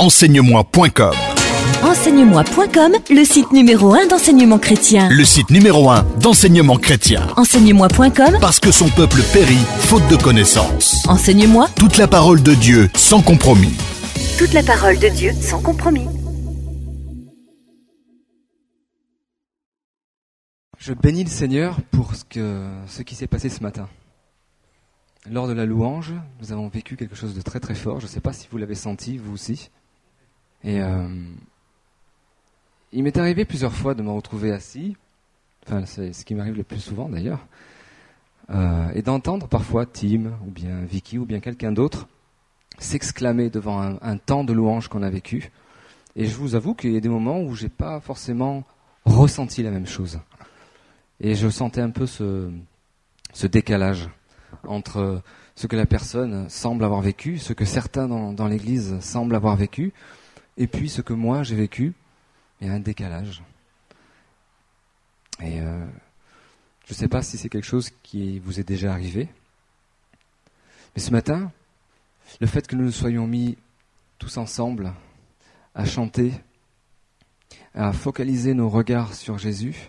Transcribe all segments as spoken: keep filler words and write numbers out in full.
enseigne-moi point com. enseigne-moi point com, le site numéro un d'enseignement chrétien. Le site numéro un d'enseignement chrétien. enseigne-moi point com, Parce que son peuple périt faute de connaissances. Enseigne-moi Toute la parole de Dieu sans compromis. toute la parole de Dieu sans compromis. Je bénis le Seigneur pour ce, que, ce qui s'est passé ce matin. Lors de la louange, nous avons vécu quelque chose de très très fort. Je ne sais pas si vous l'avez senti, vous aussi. Et euh, il m'est arrivé plusieurs fois de me retrouver assis, enfin c'est ce qui m'arrive le plus souvent d'ailleurs, euh, et d'entendre parfois Tim, ou bien Vicky, ou bien quelqu'un d'autre s'exclamer devant un, un temps de louange qu'on a vécu. Et je vous avoue qu'il y a des moments où j'ai pas forcément ressenti la même chose. Et je sentais un peu ce, ce décalage entre ce que la personne semble avoir vécu, ce que certains dans, dans l'église semblent avoir vécu, et puis ce que moi j'ai vécu. Il y a un décalage. Et euh, je ne sais pas si c'est quelque chose qui vous est déjà arrivé. Mais ce matin, le fait que nous nous soyons mis tous ensemble à chanter, à focaliser nos regards sur Jésus,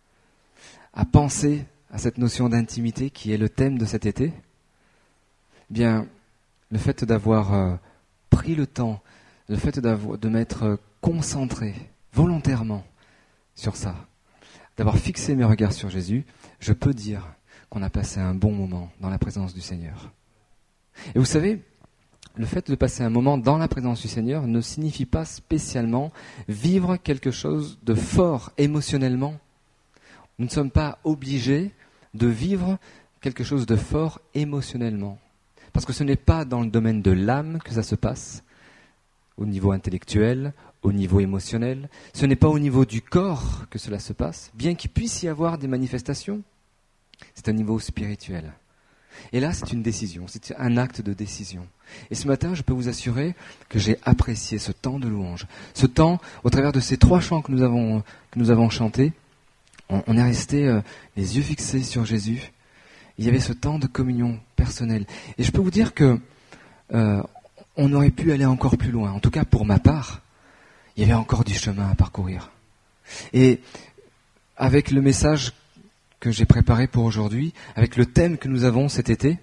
à penser à cette notion d'intimité qui est le thème de cet été, eh bien, le fait d'avoir euh, pris le temps, le fait d'avoir, de m'être concentré volontairement sur ça, d'avoir fixé mes regards sur Jésus, je peux dire qu'on a passé un bon moment dans la présence du Seigneur. Et vous savez, le fait de passer un moment dans la présence du Seigneur ne signifie pas spécialement vivre quelque chose de fort émotionnellement. Nous ne sommes pas obligés de vivre quelque chose de fort émotionnellement. Parce que ce n'est pas dans le domaine de l'âme que ça se passe, au niveau intellectuel, au niveau émotionnel. Ce n'est pas au niveau du corps que cela se passe, bien qu'il puisse y avoir des manifestations. C'est un niveau spirituel. Et là, c'est une décision, c'est un acte de décision. Et ce matin, je peux vous assurer que j'ai apprécié ce temps de louange. Ce temps, au travers de ces trois chants que nous avons, que nous avons chantés, on, on est resté euh, les yeux fixés sur Jésus. Il y avait ce temps de communion personnelle. Et je peux vous dire que euh, on aurait pu aller encore plus loin. En tout cas, pour ma part, il y avait encore du chemin à parcourir. Et avec le message que j'ai préparé pour aujourd'hui, avec le thème que nous avons cet été,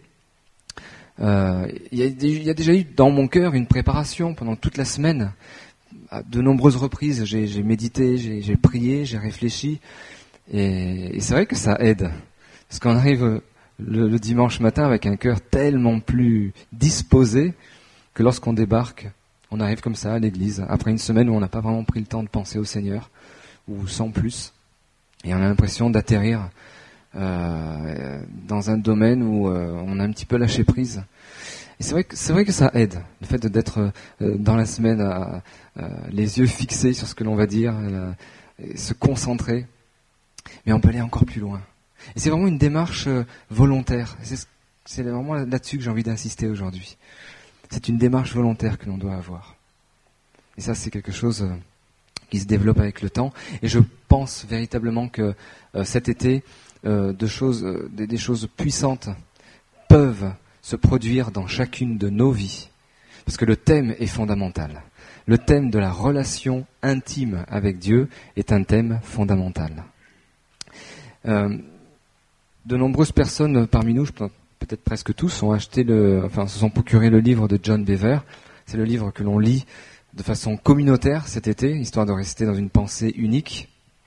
euh, il, y a, il y a déjà eu dans mon cœur une préparation pendant toute la semaine. À de nombreuses reprises, j'ai, j'ai médité, j'ai, j'ai prié, j'ai réfléchi. Et, et c'est vrai que ça aide. Parce qu'on arrive le, le dimanche matin avec un cœur tellement plus disposé que lorsqu'on débarque, on arrive comme ça à l'église, après une semaine où on n'a pas vraiment pris le temps de penser au Seigneur, ou sans plus. Et on a l'impression d'atterrir euh, dans un domaine où euh, on a un petit peu lâché prise. Et c'est vrai que, c'est vrai que ça aide, le fait d'être euh, dans la semaine à, à, les yeux fixés sur ce que l'on va dire, euh, et se concentrer. Mais on peut aller encore plus loin. Et c'est vraiment une démarche euh, volontaire. Et c'est, c'est vraiment là-dessus que j'ai envie d'insister aujourd'hui. C'est une démarche volontaire que l'on doit avoir. Et ça, c'est quelque chose euh, qui se développe avec le temps. Et je pense véritablement que euh, cet été, euh, de choses, euh, des, des choses puissantes peuvent se produire dans chacune de nos vies. Parce que le thème est fondamental. Le thème de la relation intime avec Dieu est un thème fondamental. Euh, de nombreuses personnes parmi nous, je pense, peut-être presque tous, ont acheté le, enfin, se sont procuré le livre de John Bever. C'est le livre que l'on lit de façon communautaire cet été, histoire de rester dans une pensée unique.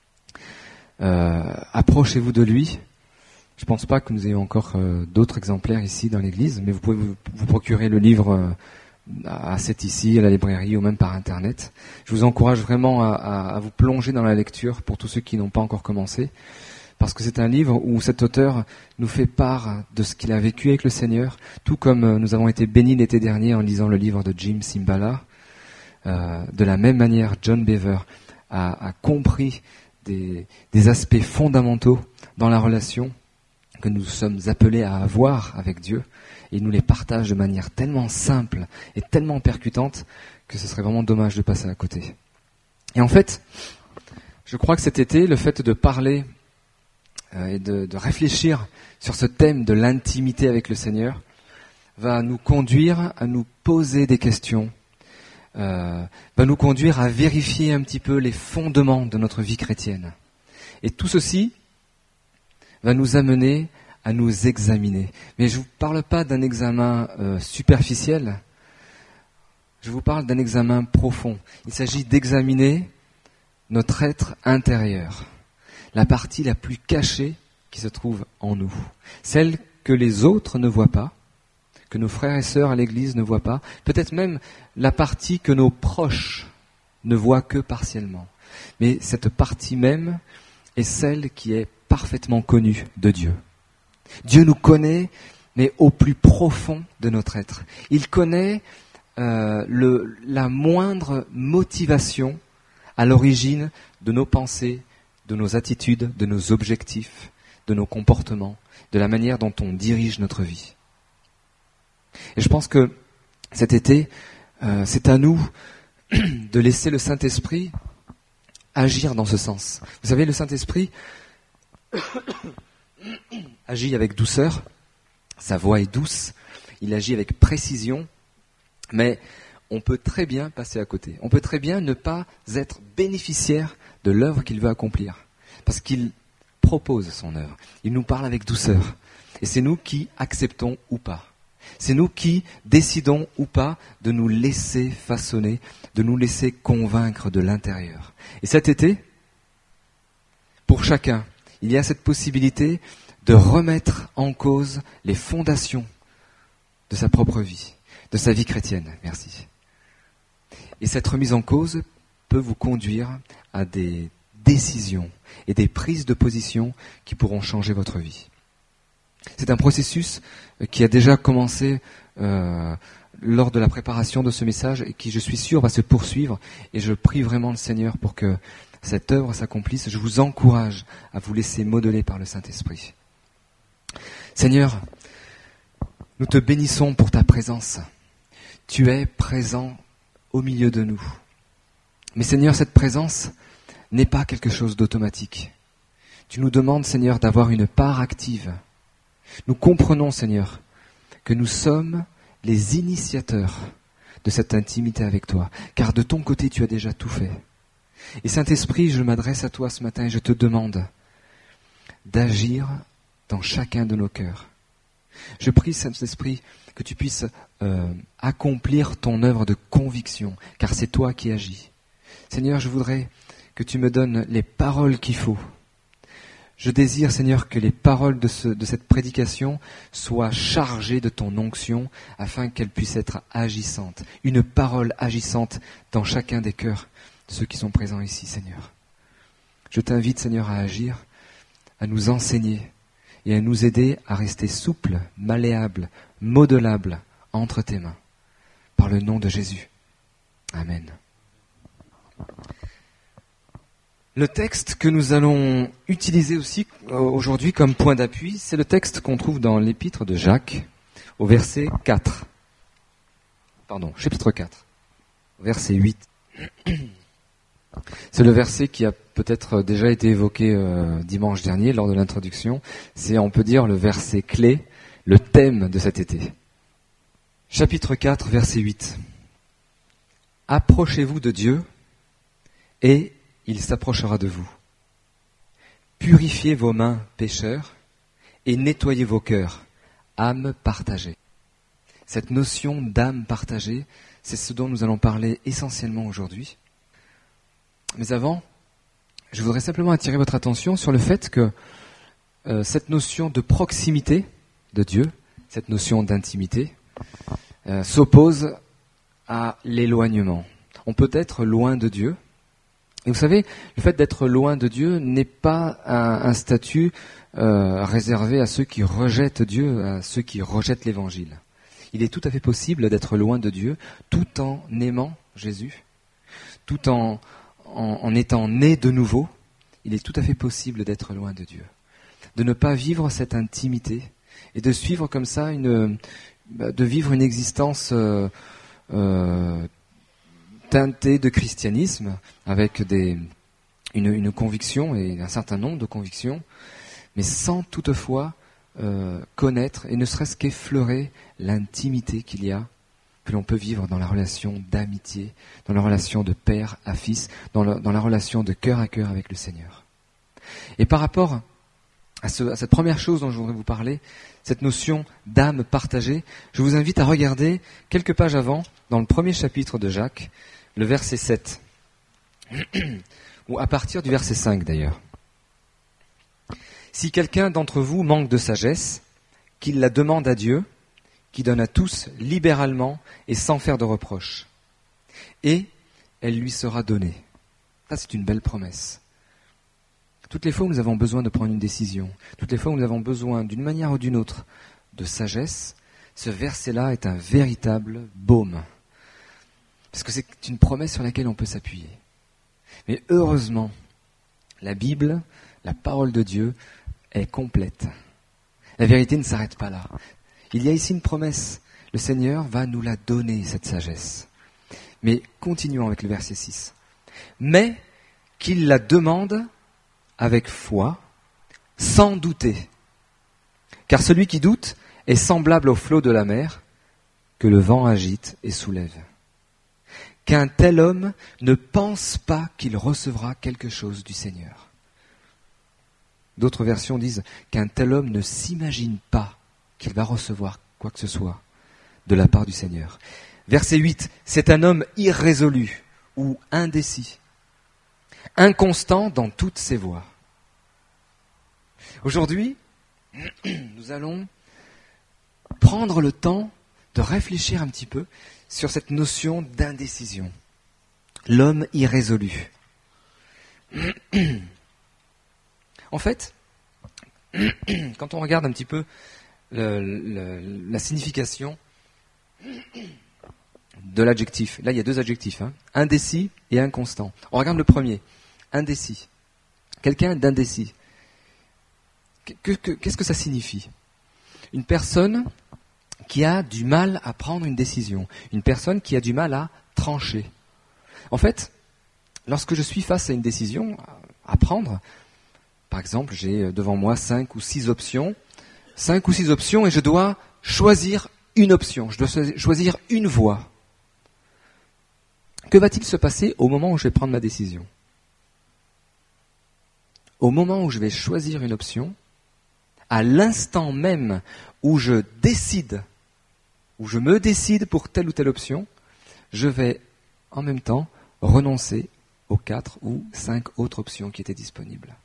Euh, approchez-vous de lui. Je ne pense pas que nous ayons encore euh, d'autres exemplaires ici dans l'église, mais vous pouvez vous, vous procurer le livre euh, à cet ici, à la librairie ou même par internet. Je vous encourage vraiment à, à, à vous plonger dans la lecture pour tous ceux qui n'ont pas encore commencé, parce que c'est un livre où cet auteur nous fait part de ce qu'il a vécu avec le Seigneur, tout comme nous avons été bénis l'été dernier en lisant le livre de Jim Cymbala. Euh, de la même manière, John Bever a, a compris des, des aspects fondamentaux dans la relation que nous sommes appelés à avoir avec Dieu, et il nous les partage de manière tellement simple et tellement percutante que ce serait vraiment dommage de passer à côté. Et en fait, je crois que cet été, le fait de parler euh, et de, de réfléchir sur ce thème de l'intimité avec le Seigneur va nous conduire à nous poser des questions euh, va nous conduire à vérifier un petit peu les fondements de notre vie chrétienne. Et tout ceci va nous amener à nous examiner. Mais je ne vous parle pas d'un examen euh, superficiel, je vous parle d'un examen profond. Il s'agit d'examiner notre être intérieur, la partie la plus cachée qui se trouve en nous, celle que les autres ne voient pas, que nos frères et sœurs à l'église ne voient pas, peut-être même la partie que nos proches ne voient que partiellement. Mais cette partie même est celle qui est parfaitement connue de Dieu. Dieu nous connaît, mais au plus profond de notre être. Il connaît euh, le, la moindre motivation à l'origine de nos pensées, de nos attitudes, de nos objectifs, de nos comportements, de la manière dont on dirige notre vie. Et je pense que cet été, euh, c'est à nous de laisser le Saint-Esprit agir dans ce sens. Vous savez, le Saint-Esprit agit avec douceur, sa voix est douce, il agit avec précision, mais on peut très bien passer à côté. On peut très bien ne pas être bénéficiaire de l'œuvre qu'il veut accomplir, parce qu'il propose son œuvre. Il nous parle avec douceur. Et c'est nous qui acceptons ou pas. C'est nous qui décidons ou pas de nous laisser façonner, de nous laisser convaincre de l'intérieur. Et cet été, pour chacun, il y a cette possibilité de remettre en cause les fondations de sa propre vie, de sa vie chrétienne. Merci. Et cette remise en cause peut vous conduire à des décisions et des prises de position qui pourront changer votre vie. C'est un processus qui a déjà commencé euh, lors de la préparation de ce message et qui, je suis sûr, va se poursuivre. Et je prie vraiment le Seigneur pour que cette œuvre s'accomplisse. Je vous encourage à vous laisser modeler par le Saint-Esprit. Seigneur, nous te bénissons pour ta présence. Tu es présent au milieu de nous. Mais Seigneur, cette présence n'est pas quelque chose d'automatique. Tu nous demandes, Seigneur, d'avoir une part active. Nous comprenons, Seigneur, que nous sommes les initiateurs de cette intimité avec toi, car de ton côté, tu as déjà tout fait. Et Saint-Esprit, je m'adresse à toi ce matin et je te demande d'agir dans chacun de nos cœurs. Je prie, Saint-Esprit, que tu puisses euh, accomplir ton œuvre de conviction, car c'est toi qui agis. Seigneur, je voudrais que tu me donnes les paroles qu'il faut. Je désire, Seigneur, que les paroles de, ce, de cette prédication soient chargées de ton onction afin qu'elles puissent être agissantes. Une parole agissante dans chacun des cœurs de ceux qui sont présents ici, Seigneur. Je t'invite, Seigneur, à agir, à nous enseigner et à nous aider à rester souples, malléables, modelables entre tes mains. Par le nom de Jésus. Amen. Le texte que nous allons utiliser aussi aujourd'hui comme point d'appui, c'est le texte qu'on trouve dans l'épître de Jacques, au verset quatre. Pardon, chapitre quatre, verset huit. C'est le verset qui a peut-être déjà été évoqué euh, dimanche dernier lors de l'introduction. C'est, on peut dire, le verset clé, le thème de cet été. Chapitre quatre, verset huit. Approchez-vous de Dieu et il s'approchera de vous. Purifiez vos mains, pécheurs, et nettoyez vos cœurs, âmes partagées. Cette notion d'âme partagée, c'est ce dont nous allons parler essentiellement aujourd'hui. Mais avant, je voudrais simplement attirer votre attention sur le fait que euh, cette notion de proximité de Dieu, cette notion d'intimité, euh, s'oppose à l'éloignement. On peut être loin de Dieu. Et vous savez, le fait d'être loin de Dieu n'est pas un, un statut euh, réservé à ceux qui rejettent Dieu, à ceux qui rejettent l'Évangile. Il est tout à fait possible d'être loin de Dieu tout en aimant Jésus, tout en, en, en étant né de nouveau. Il est tout à fait possible d'être loin de Dieu, de ne pas vivre cette intimité et de suivre comme ça, une, de vivre une existence euh, euh, teinté de christianisme, avec des, une, une conviction et un certain nombre de convictions, mais sans toutefois euh, connaître et ne serait-ce qu'effleurer l'intimité qu'il y a que l'on peut vivre dans la relation d'amitié, dans la relation de père à fils, dans, le, dans la relation de cœur à cœur avec le Seigneur. Et par rapport à, ce, à cette première chose dont je voudrais vous parler, cette notion d'âme partagée, je vous invite à regarder quelques pages avant, dans le premier chapitre de Jacques, le verset sept, ou à partir du verset cinq d'ailleurs. « Si quelqu'un d'entre vous manque de sagesse, qu'il la demande à Dieu, qui donne à tous libéralement et sans faire de reproche. Et elle lui sera donnée. » Ça, c'est une belle promesse. Toutes les fois où nous avons besoin de prendre une décision, toutes les fois où nous avons besoin, d'une manière ou d'une autre, de sagesse, ce verset-là est un véritable baume. Parce que c'est une promesse sur laquelle on peut s'appuyer. Mais heureusement, la Bible, la parole de Dieu, est complète. La vérité ne s'arrête pas là. Il y a ici une promesse. Le Seigneur va nous la donner, cette sagesse. Mais continuons avec le verset six. « Mais qu'il la demande avec foi, sans douter. Car celui qui doute est semblable au flot de la mer, que le vent agite et soulève. Qu'un tel homme ne pense pas qu'il recevra quelque chose du Seigneur. » D'autres versions disent qu'un tel homme ne s'imagine pas qu'il va recevoir quoi que ce soit de la part du Seigneur. Verset huit, c'est un homme irrésolu ou indécis, inconstant dans toutes ses voies. Aujourd'hui, nous allons prendre le temps de réfléchir un petit peu sur cette notion d'indécision. L'homme irrésolu. En fait, quand on regarde un petit peu le, le, la signification de l'adjectif, là il y a deux adjectifs, hein, indécis et inconstant. On regarde le premier, indécis. Quelqu'un d'indécis. Que, que, qu'est-ce que ça signifie ? Une personne qui a du mal à prendre une décision, une personne qui a du mal à trancher. En fait, lorsque je suis face à une décision à prendre, par exemple, j'ai devant moi cinq ou six options, cinq ou six options et je dois choisir une option, je dois choisir une voie. Que va-t-il se passer au moment où je vais prendre ma décision ? Au moment où je vais choisir une option, à l'instant même où je décide, où je me décide pour telle ou telle option, je vais en même temps renoncer aux quatre ou cinq autres options qui étaient disponibles.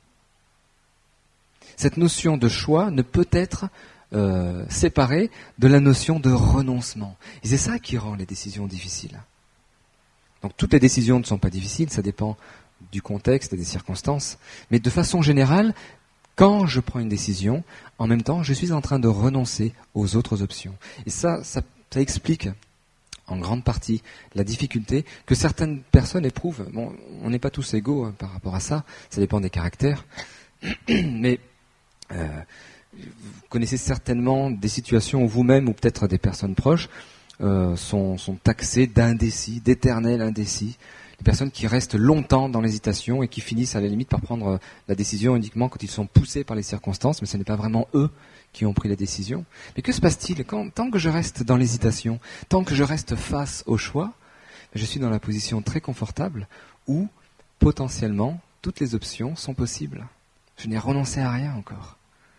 Cette notion de choix ne peut être euh, séparée de la notion de renoncement. Et c'est ça qui rend les décisions difficiles. Donc toutes les décisions ne sont pas difficiles, ça dépend du contexte et des circonstances. Mais de façon générale, quand je prends une décision, en même temps, je suis en train de renoncer aux autres options. Et ça, ça, ça explique en grande partie la difficulté que certaines personnes éprouvent. Bon, on n'est pas tous égaux hein, par rapport à ça, ça dépend des caractères. Mais euh, vous connaissez certainement des situations où vous-même ou peut-être des personnes proches euh, sont, sont taxés d'indécis, d'éternels indécis. Des personnes qui restent longtemps dans l'hésitation et qui finissent à la limite par prendre la décision uniquement quand ils sont poussés par les circonstances, mais ce n'est pas vraiment eux qui ont pris la décision. Mais que se passe-t-il quand, tant que je reste dans l'hésitation, tant que je reste face au choix, je suis dans la position très confortable où potentiellement toutes les options sont possibles. Je n'ai renoncé à rien encore.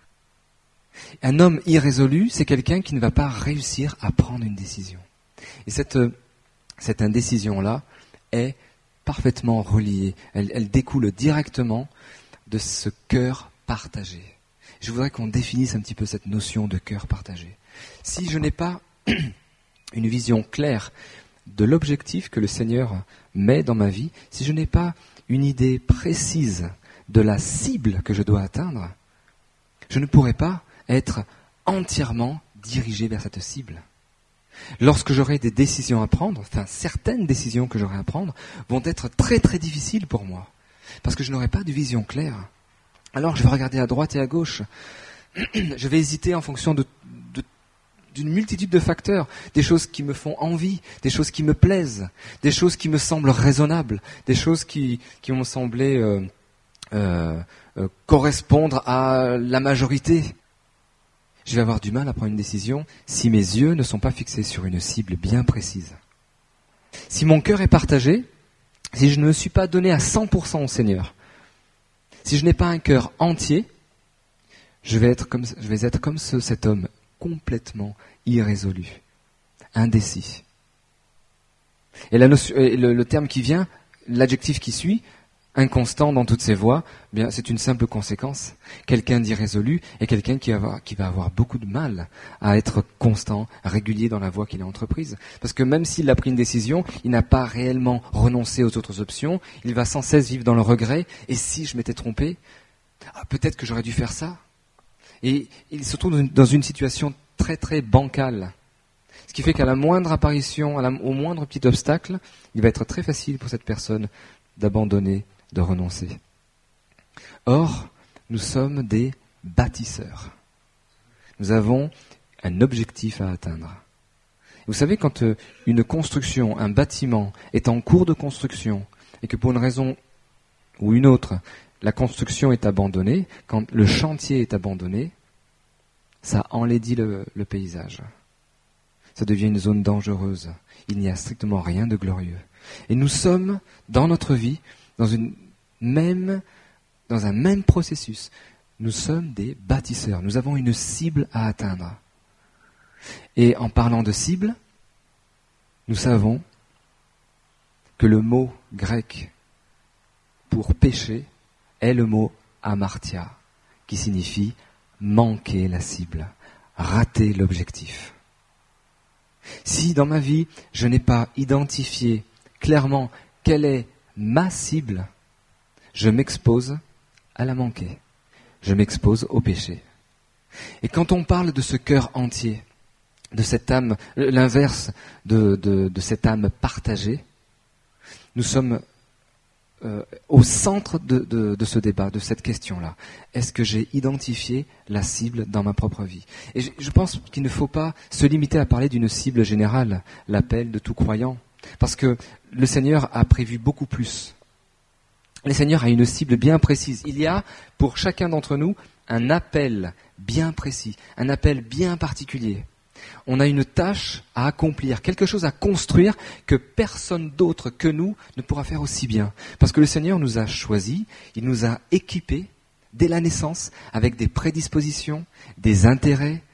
Un homme irrésolu, c'est quelqu'un qui ne va pas réussir à prendre une décision. Et cette, cette indécision-là est parfaitement reliée. Elle, elle découle directement de ce cœur partagé. Je voudrais qu'on définisse un petit peu cette notion de cœur partagé. Si je n'ai pas une vision claire de l'objectif que le Seigneur met dans ma vie, si je n'ai pas une idée précise de la cible que je dois atteindre, je ne pourrai pas être entièrement dirigé vers cette cible. Lorsque j'aurai des décisions à prendre, enfin certaines décisions que j'aurai à prendre, vont être très très difficiles pour moi, parce que je n'aurai pas de vision claire. Alors je vais regarder à droite et à gauche, je vais hésiter en fonction de, de, d'une multitude de facteurs, des choses qui me font envie, des choses qui me plaisent, des choses qui me semblent raisonnables, des choses qui, qui m'ont semblé euh, euh, euh, correspondre à la majorité. Je vais avoir du mal à prendre une décision si mes yeux ne sont pas fixés sur une cible bien précise. Si mon cœur est partagé, si je ne me suis pas donné à cent pour cent au Seigneur, si je n'ai pas un cœur entier, je vais être comme, je vais être comme ce, cet homme complètement irrésolu, indécis. Et, la notion, et le, le terme qui vient, l'adjectif qui suit, inconstant dans toutes ses voies, eh bien c'est une simple conséquence. Quelqu'un d'irrésolu est quelqu'un qui va, avoir, qui va avoir beaucoup de mal à être constant, régulier dans la voie qu'il a entreprise. Parce que même s'il a pris une décision, il n'a pas réellement renoncé aux autres options, il va sans cesse vivre dans le regret. Et si je m'étais trompé, ah, peut-être que j'aurais dû faire ça. Et il se trouve dans une situation très très bancale. Ce qui fait qu'à la moindre apparition, à la, au moindre petit obstacle, il va être très facile pour cette personne d'abandonner, de renoncer. Or, nous sommes des bâtisseurs. Nous avons un objectif à atteindre. Vous savez, quand une construction, un bâtiment est en cours de construction, et que pour une raison ou une autre, la construction est abandonnée, quand le chantier est abandonné, ça enlaidit le, le paysage. Ça devient une zone dangereuse. Il n'y a strictement rien de glorieux. Et nous sommes, dans notre vie, dans une même, dans un même processus. Nous sommes des bâtisseurs. Nous avons une cible à atteindre. Et en parlant de cible, nous savons que le mot grec pour péché est le mot amartia, qui signifie manquer la cible, rater l'objectif. Si dans ma vie, je n'ai pas identifié clairement quelle est ma cible, je m'expose à la manquer. Je m'expose au péché. Et quand on parle de ce cœur entier, de cette âme, l'inverse de, de, de cette âme partagée, nous sommes euh, au centre de, de, de ce débat, de cette question-là. Est-ce que j'ai identifié la cible dans ma propre vie? Et je, je pense qu'il ne faut pas se limiter à parler d'une cible générale, l'appel de tout croyant. Parce que le Seigneur a prévu beaucoup plus. Le Seigneur a une cible bien précise. Il y a pour chacun d'entre nous un appel bien précis, un appel bien particulier. On a une tâche à accomplir, quelque chose à construire que personne d'autre que nous ne pourra faire aussi bien. Parce que le Seigneur nous a choisis, il nous a équipés dès la naissance avec des prédispositions, des intérêts.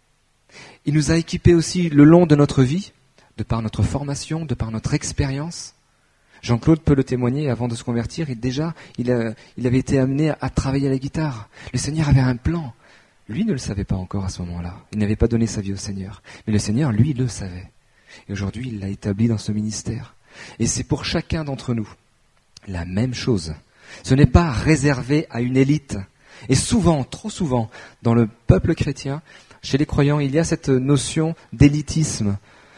Il nous a équipés aussi le long de notre vie, de par notre formation, de par notre expérience. Jean-Claude peut le témoigner, avant de se convertir, il, déjà, il, a, il avait été amené à, à travailler à la guitare. Le Seigneur avait un plan. Lui ne le savait pas encore à ce moment-là. Il n'avait pas donné sa vie au Seigneur. Mais le Seigneur, lui, le savait. Et aujourd'hui, il l'a établi dans ce ministère. Et c'est pour chacun d'entre nous la même chose. Ce n'est pas réservé à une élite. Et souvent, trop souvent, dans le peuple chrétien, chez les croyants, il y a cette notion d'élitisme.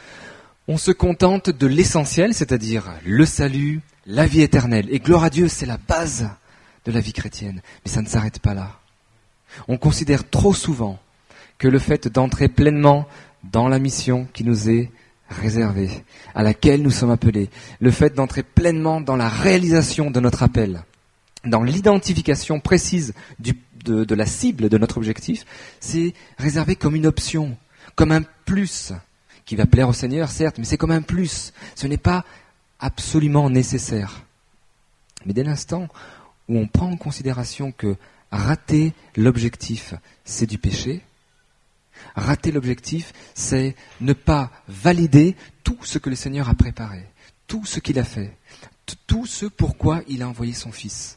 On se contente de l'essentiel, c'est-à-dire le salut, la vie éternelle. Et gloire à Dieu, c'est la base de la vie chrétienne. Mais ça ne s'arrête pas là. On considère trop souvent que le fait d'entrer pleinement dans la mission qui nous est réservée, à laquelle nous sommes appelés, le fait d'entrer pleinement dans la réalisation de notre appel, dans l'identification précise du, de, de la cible de notre objectif, c'est réservé comme une option, comme un plus, qui va plaire au Seigneur, certes, mais c'est comme un plus. Ce n'est pas absolument nécessaire. Mais dès l'instant où on prend en considération que rater l'objectif, c'est du péché, rater l'objectif, c'est ne pas valider tout ce que le Seigneur a préparé, tout ce qu'il a fait, t- tout ce pourquoi il a envoyé son Fils.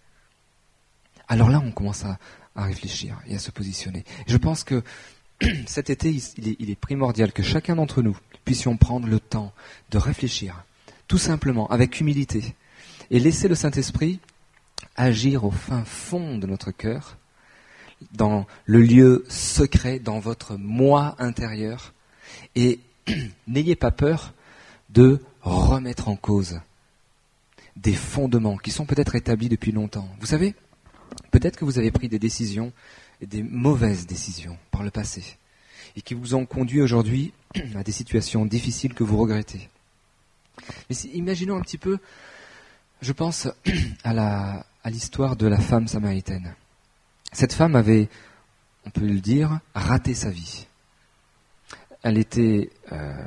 Alors là, on commence à, à réfléchir et à se positionner. Je pense que cet été, il est, il est primordial que chacun d'entre nous puissions prendre le temps de réfléchir, tout simplement, avec humilité, et laisser le Saint-Esprit agir au fin fond de notre cœur, dans le lieu secret, dans votre moi intérieur, et n'ayez pas peur de remettre en cause des fondements qui sont peut-être établis depuis longtemps. Vous savez, peut-être que vous avez pris des décisions, des mauvaises décisions par le passé, et qui vous ont conduit aujourd'hui à des situations difficiles que vous regrettez. Mais si, imaginons un petit peu, je pense à, la, à l'histoire de la femme samaritaine. Cette femme avait on peut le dire, raté sa vie. Elle était euh,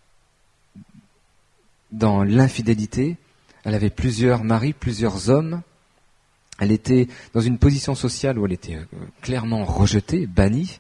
dans l'infidélité, elle avait plusieurs maris, plusieurs hommes, elle était dans une position sociale où elle était euh, clairement rejetée, bannie.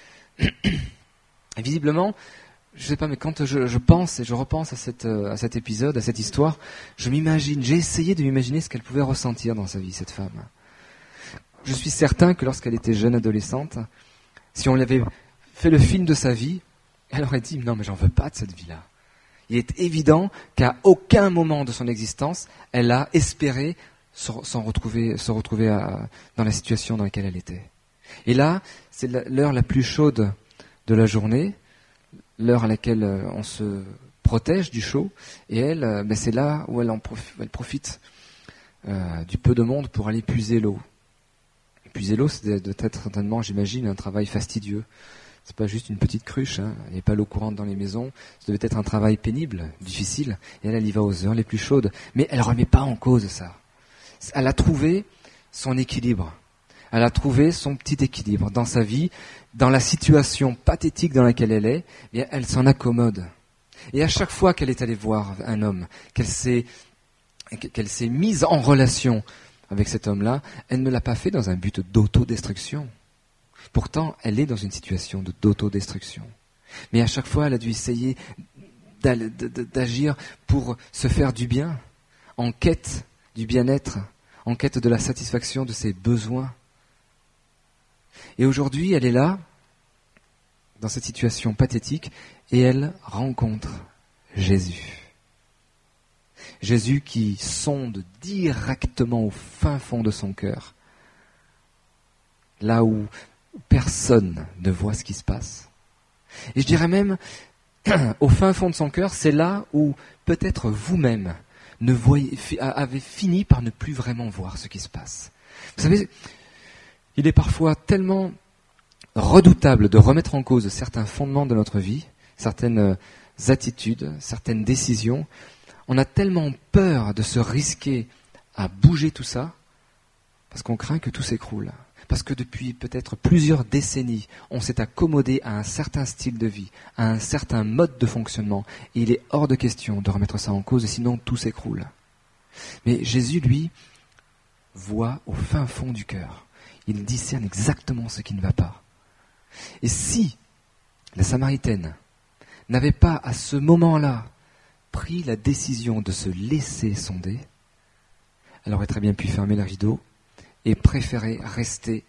Et visiblement, je sais pas, mais quand je, je pense et je repense à, cette, à cet épisode, à cette histoire, je m'imagine, j'ai essayé de m'imaginer ce qu'elle pouvait ressentir dans sa vie, cette femme. Je suis certain que lorsqu'elle était jeune adolescente, si on lui avait fait le film de sa vie, elle aurait dit « Non, mais j'en veux pas de cette vie-là ». Il est évident qu'à aucun moment de son existence, elle a espéré se, s'en retrouver, se retrouver à, dans la situation dans laquelle elle était. Et là, c'est l'heure la plus chaude de la journée, l'heure à laquelle on se protège du chaud, et elle, ben c'est là où elle, en profite, elle profite euh, du peu de monde pour aller puiser l'eau. Puiser l'eau, c'est doit être certainement, j'imagine, un travail fastidieux. C'est pas juste une petite cruche, hein. Il n'y a pas l'eau courante dans les maisons. Ça devait être un travail pénible, difficile. Et elle, elle y va aux heures les plus chaudes. Mais elle remet pas en cause ça. Elle a trouvé son équilibre. Elle a trouvé son petit équilibre dans sa vie, dans la situation pathétique dans laquelle elle est. Et elle s'en accommode. Et à chaque fois qu'elle est allée voir un homme, qu'elle s'est, qu'elle s'est mise en relation avec cet homme-là, elle ne l'a pas fait dans un but d'autodestruction. Pourtant, elle est dans une situation de, d'autodestruction. Mais à chaque fois, elle a dû essayer d'agir pour se faire du bien, en quête du bien-être, en quête de la satisfaction de ses besoins. Et aujourd'hui, elle est là, dans cette situation pathétique, et elle rencontre Jésus. Jésus qui sonde directement au fin fond de son cœur, là où personne ne voit ce qui se passe. Et je dirais même, au fin fond de son cœur, c'est là où peut-être vous-même ne voyez, avez fini par ne plus vraiment voir ce qui se passe. Vous savez, il est parfois tellement redoutable de remettre en cause certains fondements de notre vie, certaines attitudes, certaines décisions. On a tellement peur de se risquer à bouger tout ça, parce qu'on craint que tout s'écroule. Parce que depuis peut-être plusieurs décennies, on s'est accommodé à un certain style de vie, à un certain mode de fonctionnement, et il est hors de question de remettre ça en cause, sinon tout s'écroule. Mais Jésus, lui, voit au fin fond du cœur. Il discerne exactement ce qui ne va pas. Et si la Samaritaine n'avait pas à ce moment-là pris la décision de se laisser sonder, elle aurait très bien pu fermer le rideau et préférer rester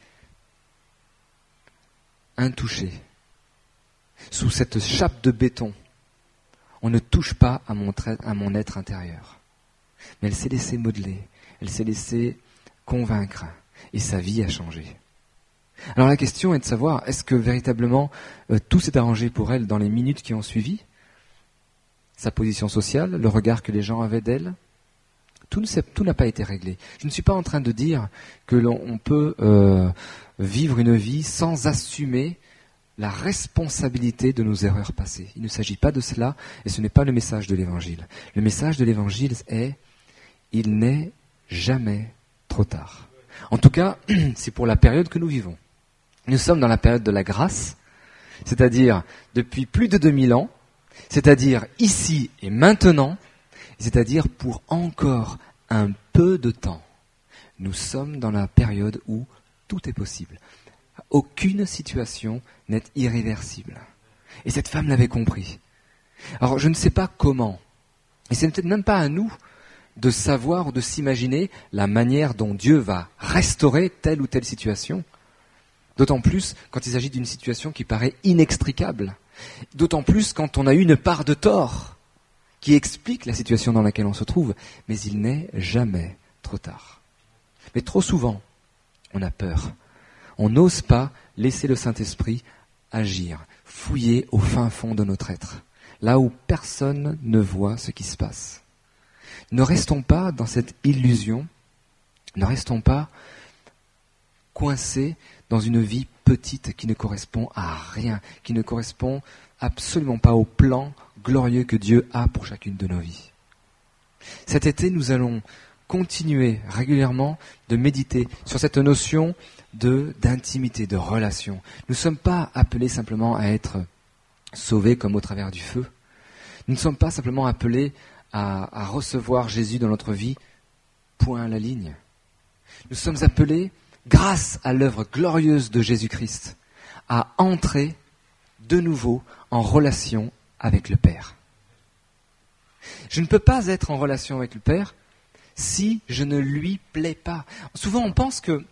intouchée. Sous cette chape de béton, on ne touche pas à mon, tra- à mon être intérieur. Mais elle s'est laissée modeler, elle s'est laissée convaincre, et sa vie a changé. Alors la question est de savoir, est-ce que véritablement euh, tout s'est arrangé pour elle dans les minutes qui ont suivi ? Sa position sociale, le regard que les gens avaient d'elle ? Tout, ne s'est, tout n'a pas été réglé. Je ne suis pas en train de dire que l'on peut euh, vivre une vie sans assumer la responsabilité de nos erreurs passées. Il ne s'agit pas de cela, et ce n'est pas le message de l'Évangile. Le message de l'Évangile est « Il n'est jamais trop tard ». En tout cas, c'est pour la période que nous vivons. Nous sommes dans la période de la grâce, c'est-à-dire depuis plus de deux mille ans, c'est-à-dire ici et maintenant, c'est-à-dire pour encore un peu de temps. Nous sommes dans la période où tout est possible. Aucune situation n'est irréversible. Et cette femme l'avait compris. Alors je ne sais pas comment, et ce n'est peut-être même pas à nous de savoir ou de s'imaginer la manière dont Dieu va restaurer telle ou telle situation. D'autant plus quand il s'agit d'une situation qui paraît inextricable. D'autant plus quand on a eu une part de tort qui explique la situation dans laquelle on se trouve. Mais il n'est jamais trop tard. Mais trop souvent, on a peur. On n'ose pas laisser le Saint-Esprit agir, fouiller au fin fond de notre être, là où personne ne voit ce qui se passe. Ne restons pas dans cette illusion, ne restons pas coincés dans une vie petite qui ne correspond à rien, qui ne correspond absolument pas au plan glorieux que Dieu a pour chacune de nos vies. Cet été, nous allons continuer régulièrement de méditer sur cette notion de d'intimité, de relation. Nous ne sommes pas appelés simplement à être sauvés comme au travers du feu. Nous ne sommes pas simplement appelés à, à recevoir Jésus dans notre vie, point à la ligne. Nous sommes appelés, grâce à l'œuvre glorieuse de Jésus-Christ, à entrer de nouveau en relation avec le Père. Je ne peux pas être en relation avec le Père si je ne lui plais pas. Souvent on pense que,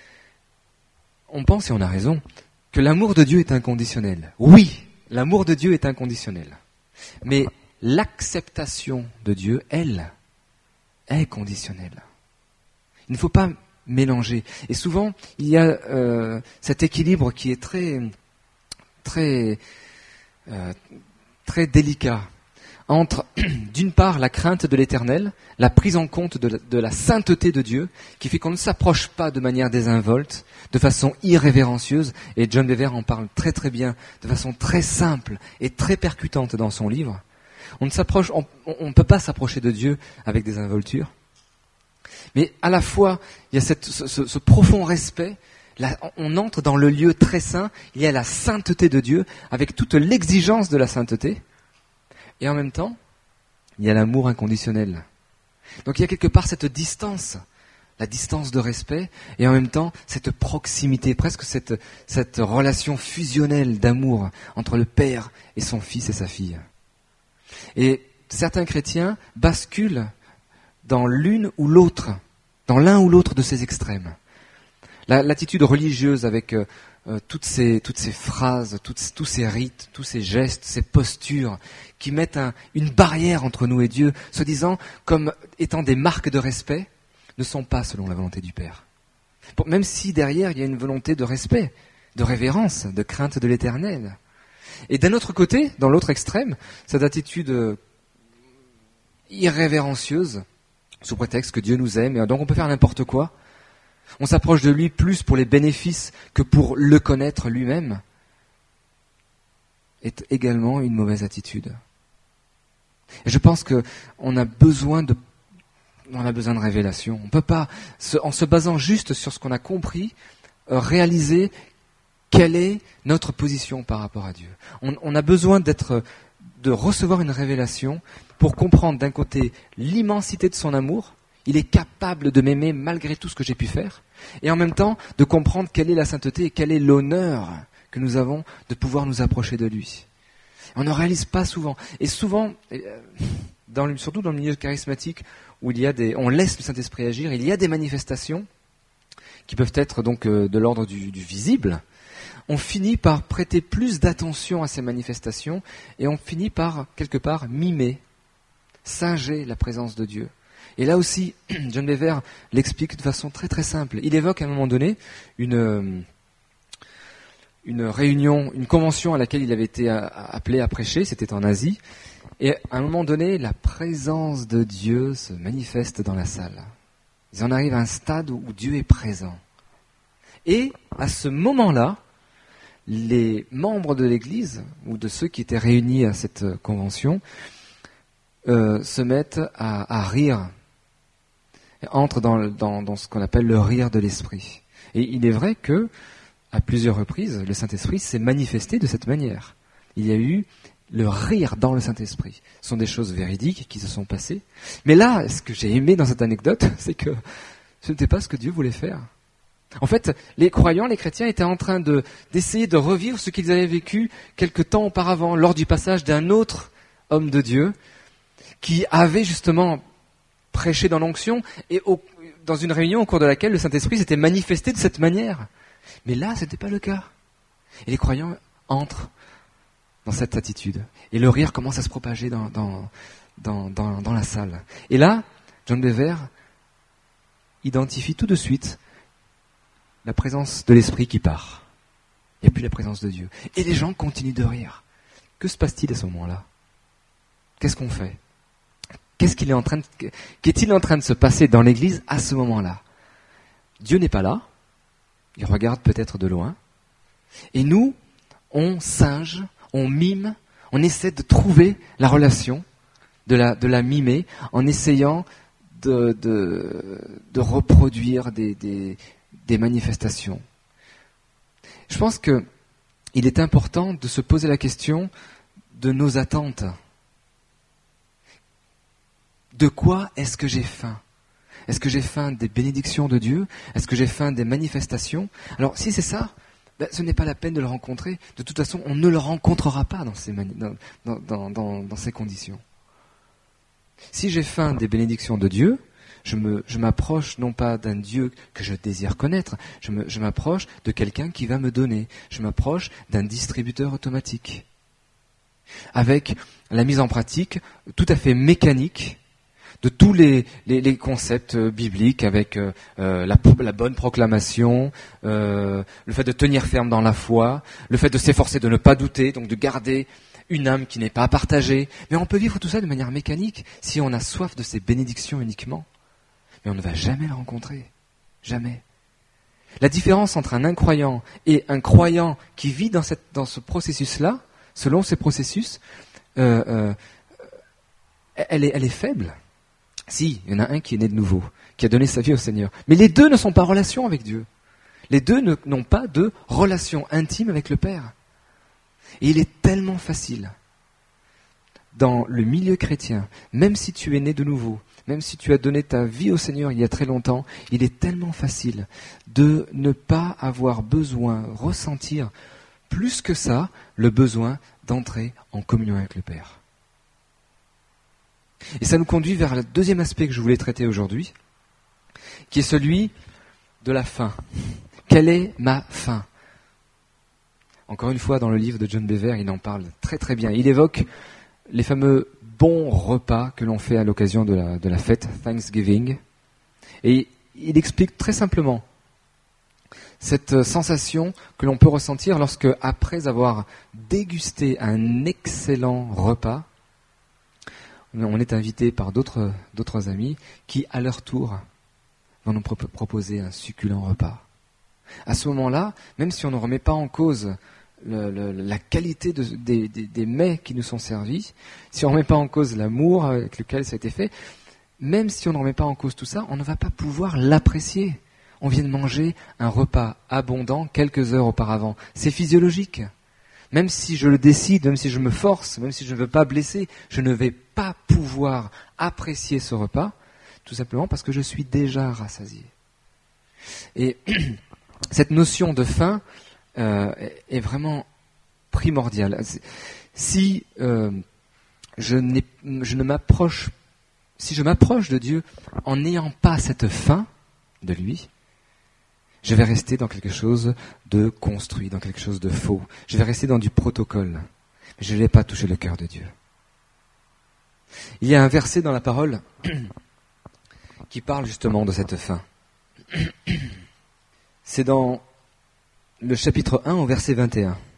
on pense et on a raison, que l'amour de Dieu est inconditionnel. Oui, l'amour de Dieu est inconditionnel. Mais l'acceptation de Dieu, elle, est conditionnelle. Il ne faut pas mélanger. Et souvent, il y a euh, cet équilibre qui est très, très, euh, très délicat entre, d'une part, la crainte de l'Éternel, la prise en compte de la, de la sainteté de Dieu, qui fait qu'on ne s'approche pas de manière désinvolte, de façon irrévérencieuse, et John Bevere en parle très très bien, de façon très simple et très percutante dans son livre. On ne s'approche, on ne peut pas s'approcher de Dieu avec des involtures. Mais à la fois, il y a cette, ce, ce, ce profond respect, là, on entre dans le lieu très saint, il y a la sainteté de Dieu, avec toute l'exigence de la sainteté, et en même temps, il y a l'amour inconditionnel. Donc il y a quelque part cette distance, la distance de respect, et en même temps cette proximité, presque cette, cette relation fusionnelle d'amour entre le Père et son Fils et sa fille. Et certains chrétiens basculent dans l'une ou l'autre, dans l'un ou l'autre de ces extrêmes. La, l'attitude religieuse avec euh, euh, toutes ces, toutes ces phrases, toutes, tous ces rites, tous ces gestes, ces postures qui mettent un, une barrière entre nous et Dieu, se disant comme étant des marques de respect, ne sont pas selon la volonté du Père. Bon, même si derrière il y a une volonté de respect, de révérence, de crainte de l'Éternel. Et d'un autre côté, dans l'autre extrême, cette attitude irrévérencieuse, sous prétexte que Dieu nous aime, et donc on peut faire n'importe quoi. On s'approche de lui plus pour les bénéfices que pour le connaître lui-même, est également une mauvaise attitude. Et je pense que on a besoin de, on a besoin de révélation. On peut pas, se, en se basant juste sur ce qu'on a compris, euh, réaliser quelle est notre position par rapport à Dieu. On, on a besoin d'être, de recevoir une révélation pour comprendre d'un côté l'immensité de son amour, il est capable de m'aimer malgré tout ce que j'ai pu faire, et en même temps de comprendre quelle est la sainteté et quel est l'honneur que nous avons de pouvoir nous approcher de lui. On ne réalise pas souvent, et souvent, dans le, surtout dans le milieu charismatique, où il y a des, on laisse le Saint-Esprit agir, il y a des manifestations qui peuvent être donc euh, de l'ordre du, du visible. On finit par prêter plus d'attention à ces manifestations et on finit par, quelque part, mimer, singer la présence de Dieu. Et là aussi, John Bevere l'explique de façon très très simple. Il évoque à un moment donné une, une réunion, une convention à laquelle il avait été appelé à prêcher, c'était en Asie. Et à un moment donné, la présence de Dieu se manifeste dans la salle. Ils en arrivent à un stade où Dieu est présent. Et à ce moment-là, les membres de l'Église, ou de ceux qui étaient réunis à cette convention, euh, se mettent à, à rire, entrent dans, dans, dans ce qu'on appelle le rire de l'Esprit. Et il est vrai que, à plusieurs reprises, le Saint-Esprit s'est manifesté de cette manière. Il y a eu le rire dans le Saint-Esprit. Ce sont des choses véridiques qui se sont passées. Mais là, ce que j'ai aimé dans cette anecdote, c'est que ce n'était pas ce que Dieu voulait faire. En fait, les croyants, les chrétiens étaient en train de, d'essayer de revivre ce qu'ils avaient vécu quelque temps auparavant, lors du passage d'un autre homme de Dieu, qui avait justement prêché dans l'onction, et au, dans une réunion au cours de laquelle le Saint-Esprit s'était manifesté de cette manière. Mais là, ce n'était pas le cas. Et les croyants entrent dans cette attitude. Et le rire commence à se propager dans, dans, dans, dans, dans la salle. Et là, John Bevere identifie tout de suite la présence de l'Esprit qui part. Il n'y a plus la présence de Dieu. Et les gens continuent de rire. Que se passe-t-il à ce moment-là ? Qu'est-ce qu'on fait ? Qu'est-ce qu'il est en train de, qu'est-il en train de se passer dans l'Église à ce moment-là ? Dieu n'est pas là. Il regarde peut-être de loin. Et nous, on singe, on mime, on essaie de trouver la relation, de la, de la mimer, en essayant de, de, de reproduire des, des, des manifestations. Je pense que il est important de se poser la question de nos attentes. De quoi est-ce que j'ai faim ? Est-ce que j'ai faim des bénédictions de Dieu ? Est-ce que j'ai faim des manifestations ? Alors, si c'est ça, ben, ce n'est pas la peine de le rencontrer. De toute façon, on ne le rencontrera pas dans ces, mani- dans, dans, dans, dans, dans ces conditions. Si j'ai faim des bénédictions de Dieu, je, me, je m'approche non pas d'un Dieu que je désire connaître, je, me, je m'approche de quelqu'un qui va me donner. Je m'approche d'un distributeur automatique. Avec la mise en pratique tout à fait mécanique de tous les, les, les concepts bibliques, avec euh, la, la bonne proclamation, euh, le fait de tenir ferme dans la foi, le fait de s'efforcer de ne pas douter, donc de garder une âme qui n'est pas partagée. Mais on peut vivre tout ça de manière mécanique si on a soif de ces bénédictions uniquement. Mais on ne va jamais le rencontrer. Jamais. La différence entre un incroyant et un croyant qui vit dans, cette, dans ce processus-là, selon ces processus, euh, euh, elle, est, elle est faible. Si, il y en a un qui est né de nouveau, qui a donné sa vie au Seigneur. Mais les deux ne sont pas en relation avec Dieu. Les deux ne, n'ont pas de relation intime avec le Père. Et il est tellement facile, dans le milieu chrétien, même si tu es né de nouveau, même si tu as donné ta vie au Seigneur il y a très longtemps, il est tellement facile de ne pas avoir besoin, ressentir plus que ça, le besoin d'entrer en communion avec le Père. Et ça nous conduit vers le deuxième aspect que je voulais traiter aujourd'hui, qui est celui de la faim. Quelle est ma faim ? Encore une fois, dans le livre de John Bever, il en parle très très bien. Il évoque les fameux bons repas que l'on fait à l'occasion de la, de la fête Thanksgiving. Et il explique très simplement cette sensation que l'on peut ressentir lorsque, après avoir dégusté un excellent repas, on est invité par d'autres, d'autres amis qui, à leur tour, vont nous pro- proposer un succulent repas. À ce moment-là, même si on ne remet pas en cause le, le, la qualité de, des, des, des mets qui nous sont servis, si on ne remet pas en cause l'amour avec lequel ça a été fait, même si on ne remet pas en cause tout ça, on ne va pas pouvoir l'apprécier. On vient de manger un repas abondant quelques heures auparavant. C'est physiologique. Même si je le décide, même si je me force, même si je ne veux pas blesser, je ne vais pas pouvoir apprécier ce repas, tout simplement parce que je suis déjà rassasié. Et cette notion de faim euh, est vraiment primordiale. Si euh, je, n'ai, je ne m'approche, si je m'approche de Dieu en n'ayant pas cette faim de lui, je vais rester dans quelque chose de construit, dans quelque chose de faux. Je vais rester dans du protocole. Mais je ne vais pas toucher le cœur de Dieu. Il y a un verset dans la parole qui parle justement de cette faim. C'est dans le chapitre un au verset vingt et un.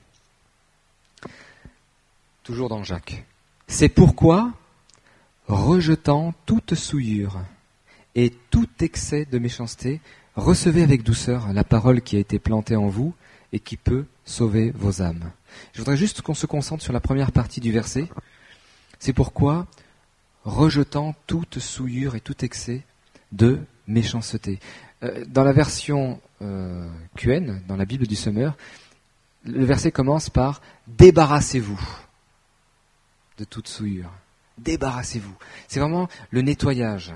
Toujours dans Jacques. C'est pourquoi, rejetant toute souillure et tout excès de méchanceté, recevez avec douceur la parole qui a été plantée en vous et qui peut sauver vos âmes. Je voudrais juste qu'on se concentre sur la première partie du verset. C'est pourquoi, rejetant toute souillure et tout excès de méchanceté. Euh, dans la version euh, Q N, dans la Bible du Semeur, le verset commence par « Débarrassez-vous de toute souillure ». Débarrassez-vous. C'est vraiment le nettoyage.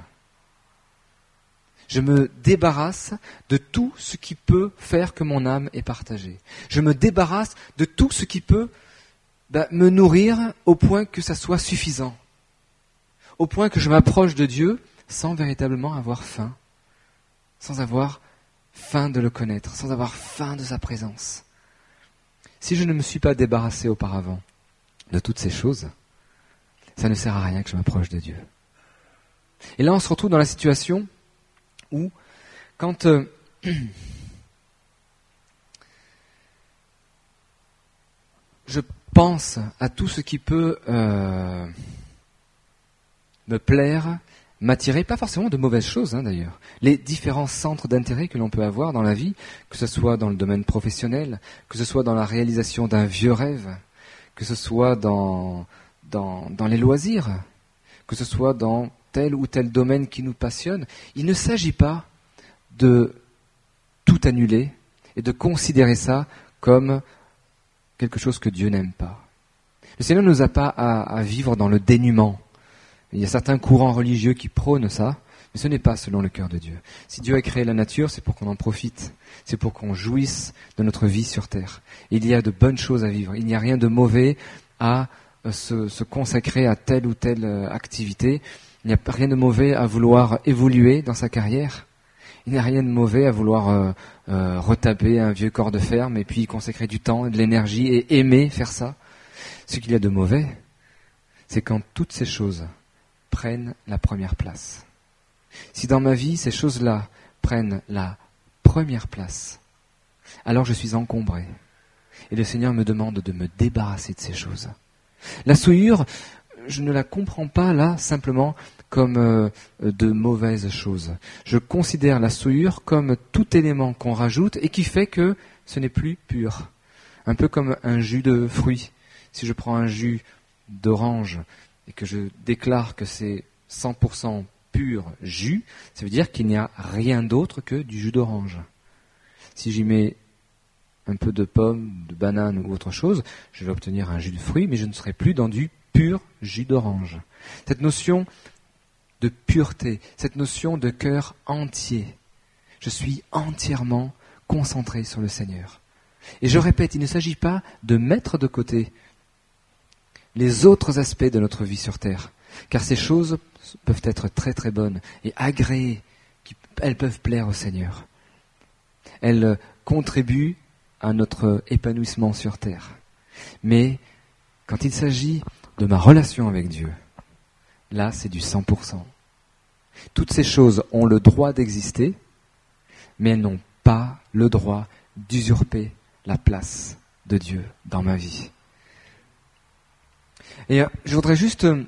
Je me débarrasse de tout ce qui peut faire que mon âme est partagée. Je me débarrasse de tout ce qui peut bah, me nourrir au point que ça soit suffisant. Au point que je m'approche de Dieu sans véritablement avoir faim. Sans avoir faim de le connaître, sans avoir faim de sa présence. Si je ne me suis pas débarrassé auparavant de toutes ces choses, ça ne sert à rien que je m'approche de Dieu. Et là, on se retrouve dans la situation où, quand euh, je pense à tout ce qui peut euh, me plaire, m'attirer, pas forcément de mauvaises choses hein, d'ailleurs, les différents centres d'intérêt que l'on peut avoir dans la vie, que ce soit dans le domaine professionnel, que ce soit dans la réalisation d'un vieux rêve, que ce soit dans, dans, dans les loisirs, que ce soit dans tel ou tel domaine qui nous passionne, il ne s'agit pas de tout annuler et de considérer ça comme quelque chose que Dieu n'aime pas. Le Seigneur ne nous a pas à, à vivre dans le dénuement. Il y a certains courants religieux qui prônent ça, mais ce n'est pas selon le cœur de Dieu. Si Dieu a créé la nature, c'est pour qu'on en profite. C'est pour qu'on jouisse de notre vie sur terre. Et il y a de bonnes choses à vivre. Il n'y a rien de mauvais à euh, se, se consacrer à telle ou telle euh, activité. Il n'y a rien de mauvais à vouloir évoluer dans sa carrière. Il n'y a rien de mauvais à vouloir euh, euh, retaper un vieux corps de ferme et puis y consacrer du temps, de l'énergie et aimer faire ça. Ce qu'il y a de mauvais, c'est quand toutes ces choses prennent la première place. Si dans ma vie, ces choses-là prennent la première place, alors je suis encombré. Et le Seigneur me demande de me débarrasser de ces choses. La souillure, je ne la comprends pas là simplement comme euh, de mauvaises choses. Je considère la souillure comme tout élément qu'on rajoute et qui fait que ce n'est plus pur. Un peu comme un jus de fruits. Si je prends un jus d'orange et que je déclare que c'est cent pour cent pur jus, ça veut dire qu'il n'y a rien d'autre que du jus d'orange. Si j'y mets un peu de pomme, de banane ou autre chose, je vais obtenir un jus de fruits, mais je ne serai plus dans du pur jus d'orange. Cette notion de pureté, cette notion de cœur entier, je suis entièrement concentré sur le Seigneur. Et je répète, il ne s'agit pas de mettre de côté les autres aspects de notre vie sur terre, car ces choses peuvent être très très bonnes et agréées, elles peuvent plaire au Seigneur. Elles contribuent à notre épanouissement sur terre. Mais quand il s'agit de ma relation avec Dieu, là c'est du cent pour cent. Toutes ces choses ont le droit d'exister, mais elles n'ont pas le droit d'usurper la place de Dieu dans ma vie. Et euh, je voudrais juste euh,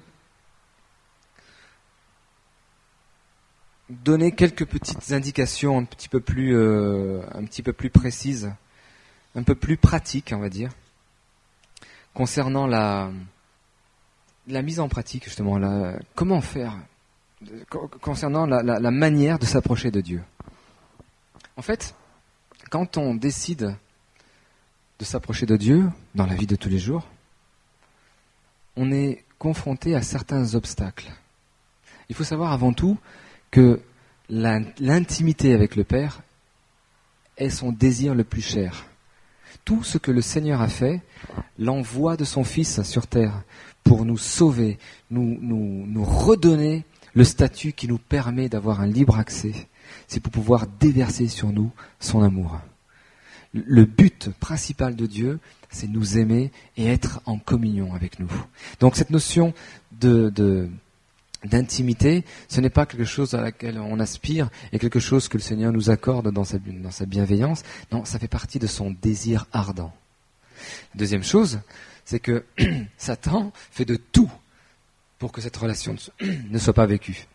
donner quelques petites indications un petit peu plus, euh, un petit peu plus précises, un peu plus pratiques, on va dire, concernant la, la mise en pratique, justement, la, comment faire, concernant la, la, la manière de s'approcher de Dieu. En fait, quand on décide de s'approcher de Dieu dans la vie de tous les jours, on est confronté à certains obstacles. Il faut savoir avant tout que la, l'intimité avec le Père est son désir le plus cher. Tout ce que le Seigneur a fait, l'envoi de son Fils sur terre pour nous sauver, nous, nous, nous redonner le statut qui nous permet d'avoir un libre accès, c'est pour pouvoir déverser sur nous son amour. Le but principal de Dieu, c'est nous aimer et être en communion avec nous. Donc cette notion de, de, d'intimité, ce n'est pas quelque chose à laquelle on aspire et quelque chose que le Seigneur nous accorde dans sa, dans sa bienveillance. Non, ça fait partie de son désir ardent. Deuxième chose, c'est que Satan fait de tout pour que cette relation ne soit pas vécue.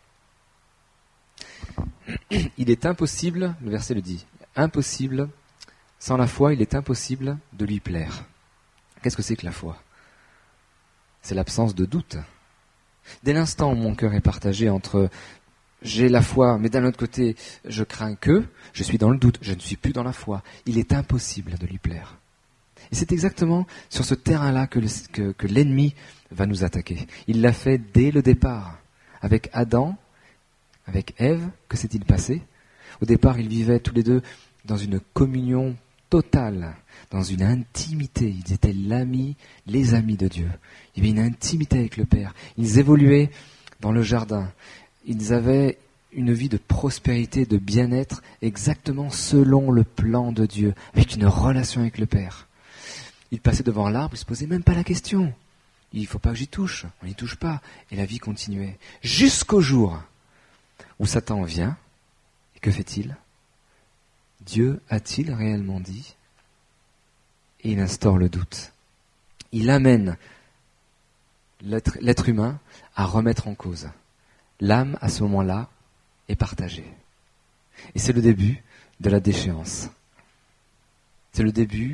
Il est impossible, le verset le dit, impossible, sans la foi, il est impossible de lui plaire. Qu'est-ce que c'est que la foi ? C'est l'absence de doute. Dès l'instant où mon cœur est partagé entre j'ai la foi, mais d'un autre côté, je crains que, je suis dans le doute, je ne suis plus dans la foi, il est impossible de lui plaire. Et c'est exactement sur ce terrain-là que, le, que, que l'ennemi va nous attaquer. Il l'a fait dès le départ. Avec Adam, avec Ève, que s'est-il passé ? Au départ, ils vivaient tous les deux dans une communion totale, dans une intimité. Ils étaient l'ami, les amis de Dieu. Il y avait une intimité avec le Père. Ils évoluaient dans le jardin. Ils avaient une vie de prospérité, de bien-être, exactement selon le plan de Dieu, avec une relation avec le Père. Ils passaient devant l'arbre, ils ne se posaient même pas la question. Il ne faut pas que j'y touche. On n'y touche pas. Et la vie continuait. Jusqu'au jour où Satan vient. Et que fait-il ? Dieu a-t-il réellement dit ? Et il instaure le doute. Il amène l'être, l'être humain à remettre en cause. L'âme, à ce moment-là, est partagée. Et c'est le début de la déchéance. C'est le début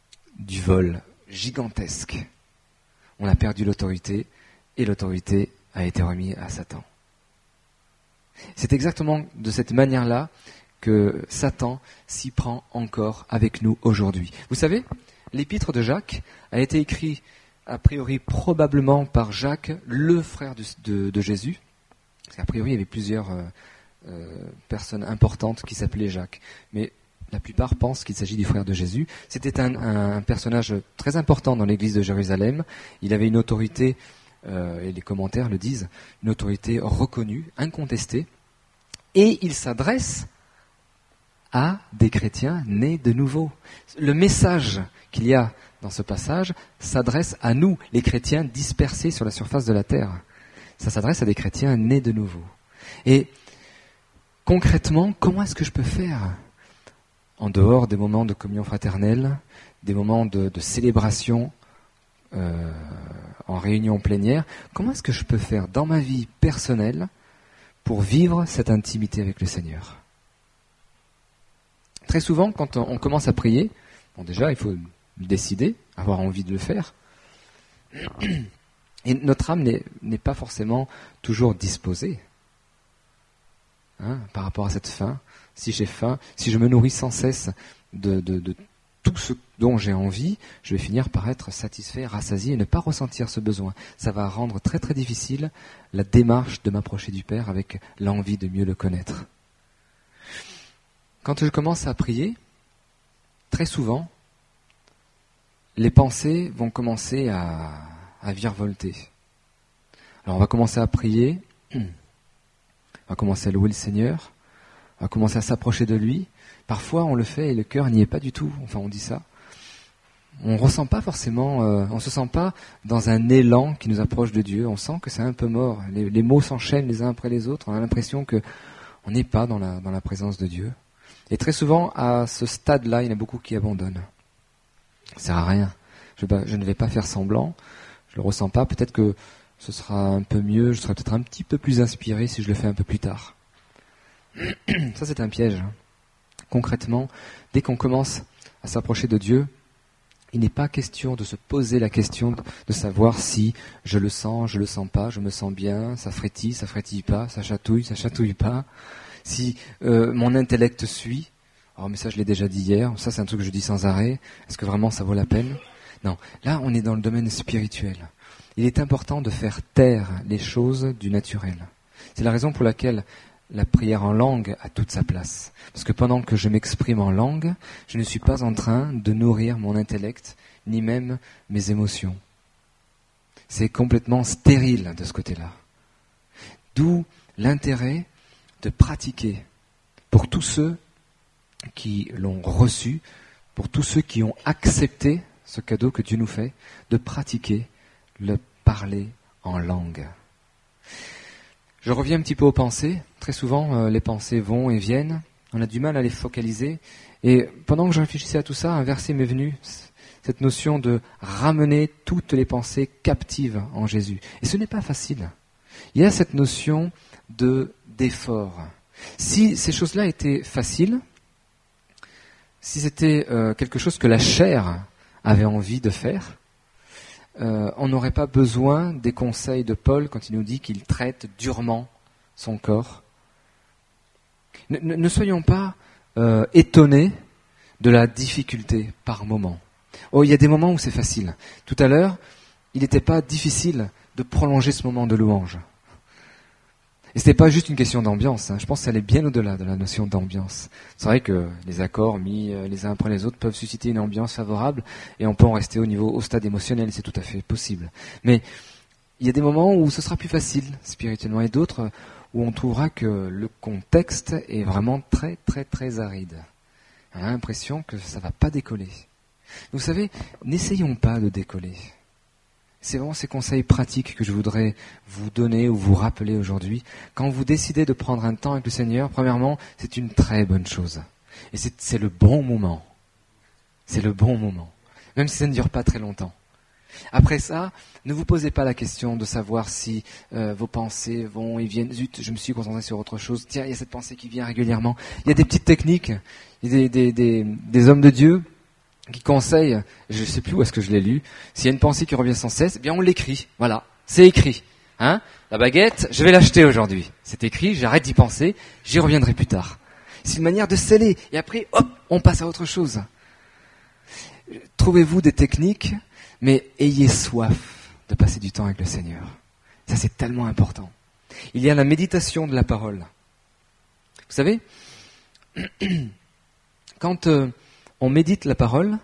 du vol gigantesque. On a perdu l'autorité, et l'autorité a été remis à Satan. C'est exactement de cette manière-là que Satan s'y prend encore avec nous aujourd'hui. Vous savez, l'épître de Jacques a été écrit a priori probablement par Jacques, le frère de, de, de Jésus. Parce qu'a priori, il y avait plusieurs euh, euh, personnes importantes qui s'appelaient Jacques. Mais la plupart pensent qu'il s'agit du frère de Jésus. C'était un, un, un personnage très important dans l'église de Jérusalem. Il avait une autorité, euh, et les commentaires le disent, une autorité reconnue, incontestée. Et il s'adresse à des chrétiens nés de nouveau. Le message qu'il y a dans ce passage s'adresse à nous, les chrétiens dispersés sur la surface de la terre. Ça s'adresse à des chrétiens nés de nouveau. Et concrètement, comment est-ce que je peux faire, en dehors des moments de communion fraternelle, des moments de, de célébration euh, en réunion plénière, comment est-ce que je peux faire dans ma vie personnelle pour vivre cette intimité avec le Seigneur ? Très souvent, quand on commence à prier, bon déjà, il faut décider, avoir envie de le faire. Et notre âme n'est, n'est pas forcément toujours disposée hein, par rapport à cette faim. Si j'ai faim, si je me nourris sans cesse de, de, de tout ce dont j'ai envie, je vais finir par être satisfait, rassasié et ne pas ressentir ce besoin. Ça va rendre très très difficile la démarche de m'approcher du Père avec l'envie de mieux le connaître. Quand je commence à prier, très souvent, les pensées vont commencer à, à virevolter. Alors on va commencer à prier, on va commencer à louer le Seigneur, on va commencer à s'approcher de lui. Parfois on le fait et le cœur n'y est pas du tout, enfin on dit ça. On ne ressent pas forcément, euh, on ne se sent pas dans un élan qui nous approche de Dieu, on sent que c'est un peu mort. Les, les mots s'enchaînent les uns après les autres, on a l'impression qu'on n'est pas dans la, dans la présence de Dieu. Et très souvent, à ce stade-là, il y en a beaucoup qui abandonnent. Ça sert à rien. Je, je ne vais pas faire semblant. Je le ressens pas. Peut-être que ce sera un peu mieux. Je serai peut-être un petit peu plus inspiré si je le fais un peu plus tard. Ça, c'est un piège. Concrètement, dès qu'on commence à s'approcher de Dieu, il n'est pas question de se poser la question de, de savoir si je le sens, je le sens pas, je me sens bien, ça frétille, ça frétille pas, ça chatouille, ça chatouille pas. Si euh, mon intellect suit, oh mais ça je l'ai déjà dit hier, ça c'est un truc que je dis sans arrêt, est-ce que vraiment ça vaut la peine ? Non, là on est dans le domaine spirituel. Il est important de faire taire les choses du naturel. C'est la raison pour laquelle la prière en langue a toute sa place. Parce que pendant que je m'exprime en langue, je ne suis pas en train de nourrir mon intellect, ni même mes émotions. C'est complètement stérile de ce côté-là. D'où l'intérêt de pratiquer pour tous ceux qui l'ont reçu, pour tous ceux qui ont accepté ce cadeau que Dieu nous fait, de pratiquer le parler en langue. Je reviens un petit peu aux pensées. Très souvent, euh, les pensées vont et viennent. On a du mal à les focaliser. Et pendant que je réfléchissais à tout ça, un verset m'est venu, cette notion de ramener toutes les pensées captives en Jésus. Et ce n'est pas facile. Il y a cette notion de d'effort. Si ces choses-là étaient faciles, si c'était euh, quelque chose que la chair avait envie de faire, euh, on n'aurait pas besoin des conseils de Paul quand il nous dit qu'il traite durement son corps. Ne, ne, ne soyons pas euh, étonnés de la difficulté par moment. Oh, il y a des moments où c'est facile. Tout à l'heure, il n'était pas difficile de prolonger ce moment de louange. Et c'était pas juste une question d'ambiance, hein. Je pense que ça allait bien au-delà de la notion d'ambiance. C'est vrai que les accords mis les uns après les autres peuvent susciter une ambiance favorable et on peut en rester au niveau, au stade émotionnel, c'est tout à fait possible. Mais il y a des moments où ce sera plus facile spirituellement et d'autres où on trouvera que le contexte est vraiment très très très aride. On a l'impression que ça va pas décoller. Vous savez, n'essayons pas de décoller. C'est vraiment ces conseils pratiques que je voudrais vous donner ou vous rappeler aujourd'hui. Quand vous décidez de prendre un temps avec le Seigneur, premièrement, c'est une très bonne chose. Et c'est, c'est le bon moment. C'est le bon moment. Même si ça ne dure pas très longtemps. Après ça, ne vous posez pas la question de savoir si euh, vos pensées vont et viennent. Zut, je me suis concentré sur autre chose. Tiens, il y a cette pensée qui vient régulièrement. Il y a des petites techniques. Il y a des, des, des, des hommes de Dieu qui conseille, je ne sais plus où est-ce que je l'ai lu, s'il y a une pensée qui revient sans cesse, eh bien on l'écrit, voilà, c'est écrit. Hein? La baguette, je vais l'acheter aujourd'hui. C'est écrit, j'arrête d'y penser, j'y reviendrai plus tard. C'est une manière de sceller. Et après, hop, on passe à autre chose. Trouvez-vous des techniques, mais ayez soif de passer du temps avec le Seigneur. Ça, c'est tellement important. Il y a la méditation de la parole. Vous savez, quand euh, on médite la parole,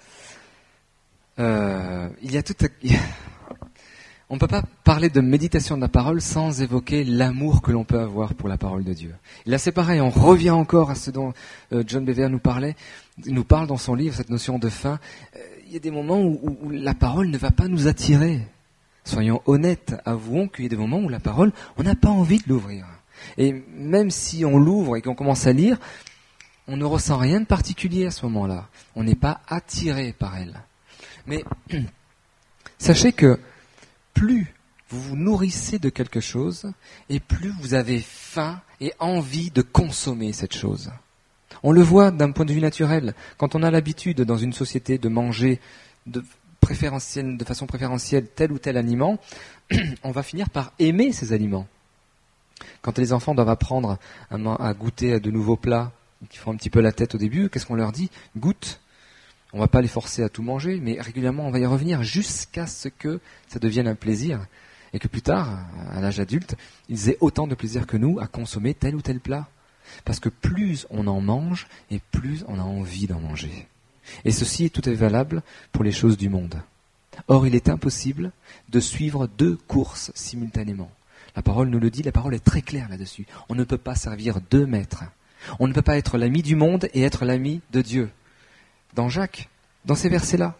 euh, il y a tout... À... On ne peut pas parler de méditation de la parole sans évoquer l'amour que l'on peut avoir pour la parole de Dieu. Et là, c'est pareil, on revient encore à ce dont euh, John Bevere nous parlait, nous parle dans son livre, cette notion de faim. Euh, il y a des moments où, où, où la parole ne va pas nous attirer. Soyons honnêtes, avouons qu'il y a des moments où la parole, on n'a pas envie de l'ouvrir. Et même si on l'ouvre et qu'on commence à lire, on ne ressent rien de particulier à ce moment-là. On n'est pas attiré par elle. Mais sachez que plus vous vous nourrissez de quelque chose, et plus vous avez faim et envie de consommer cette chose. On le voit d'un point de vue naturel. Quand on a l'habitude dans une société de manger de, préférentielle, de façon préférentielle tel ou tel aliment, on va finir par aimer ces aliments. Quand les enfants doivent apprendre à, à goûter à de nouveaux plats, qui font un petit peu la tête au début, qu'est-ce qu'on leur dit ? Goûte. On ne va pas les forcer à tout manger, mais régulièrement on va y revenir jusqu'à ce que ça devienne un plaisir. Et que plus tard, à l'âge adulte, ils aient autant de plaisir que nous à consommer tel ou tel plat. Parce que plus on en mange, et plus on a envie d'en manger. Et ceci est tout à fait valable pour les choses du monde. Or, il est impossible de suivre deux courses simultanément. La parole nous le dit, la parole est très claire là-dessus. On ne peut pas servir deux maîtres. On ne peut pas être l'ami du monde et être l'ami de Dieu. Dans Jacques, dans ces versets-là,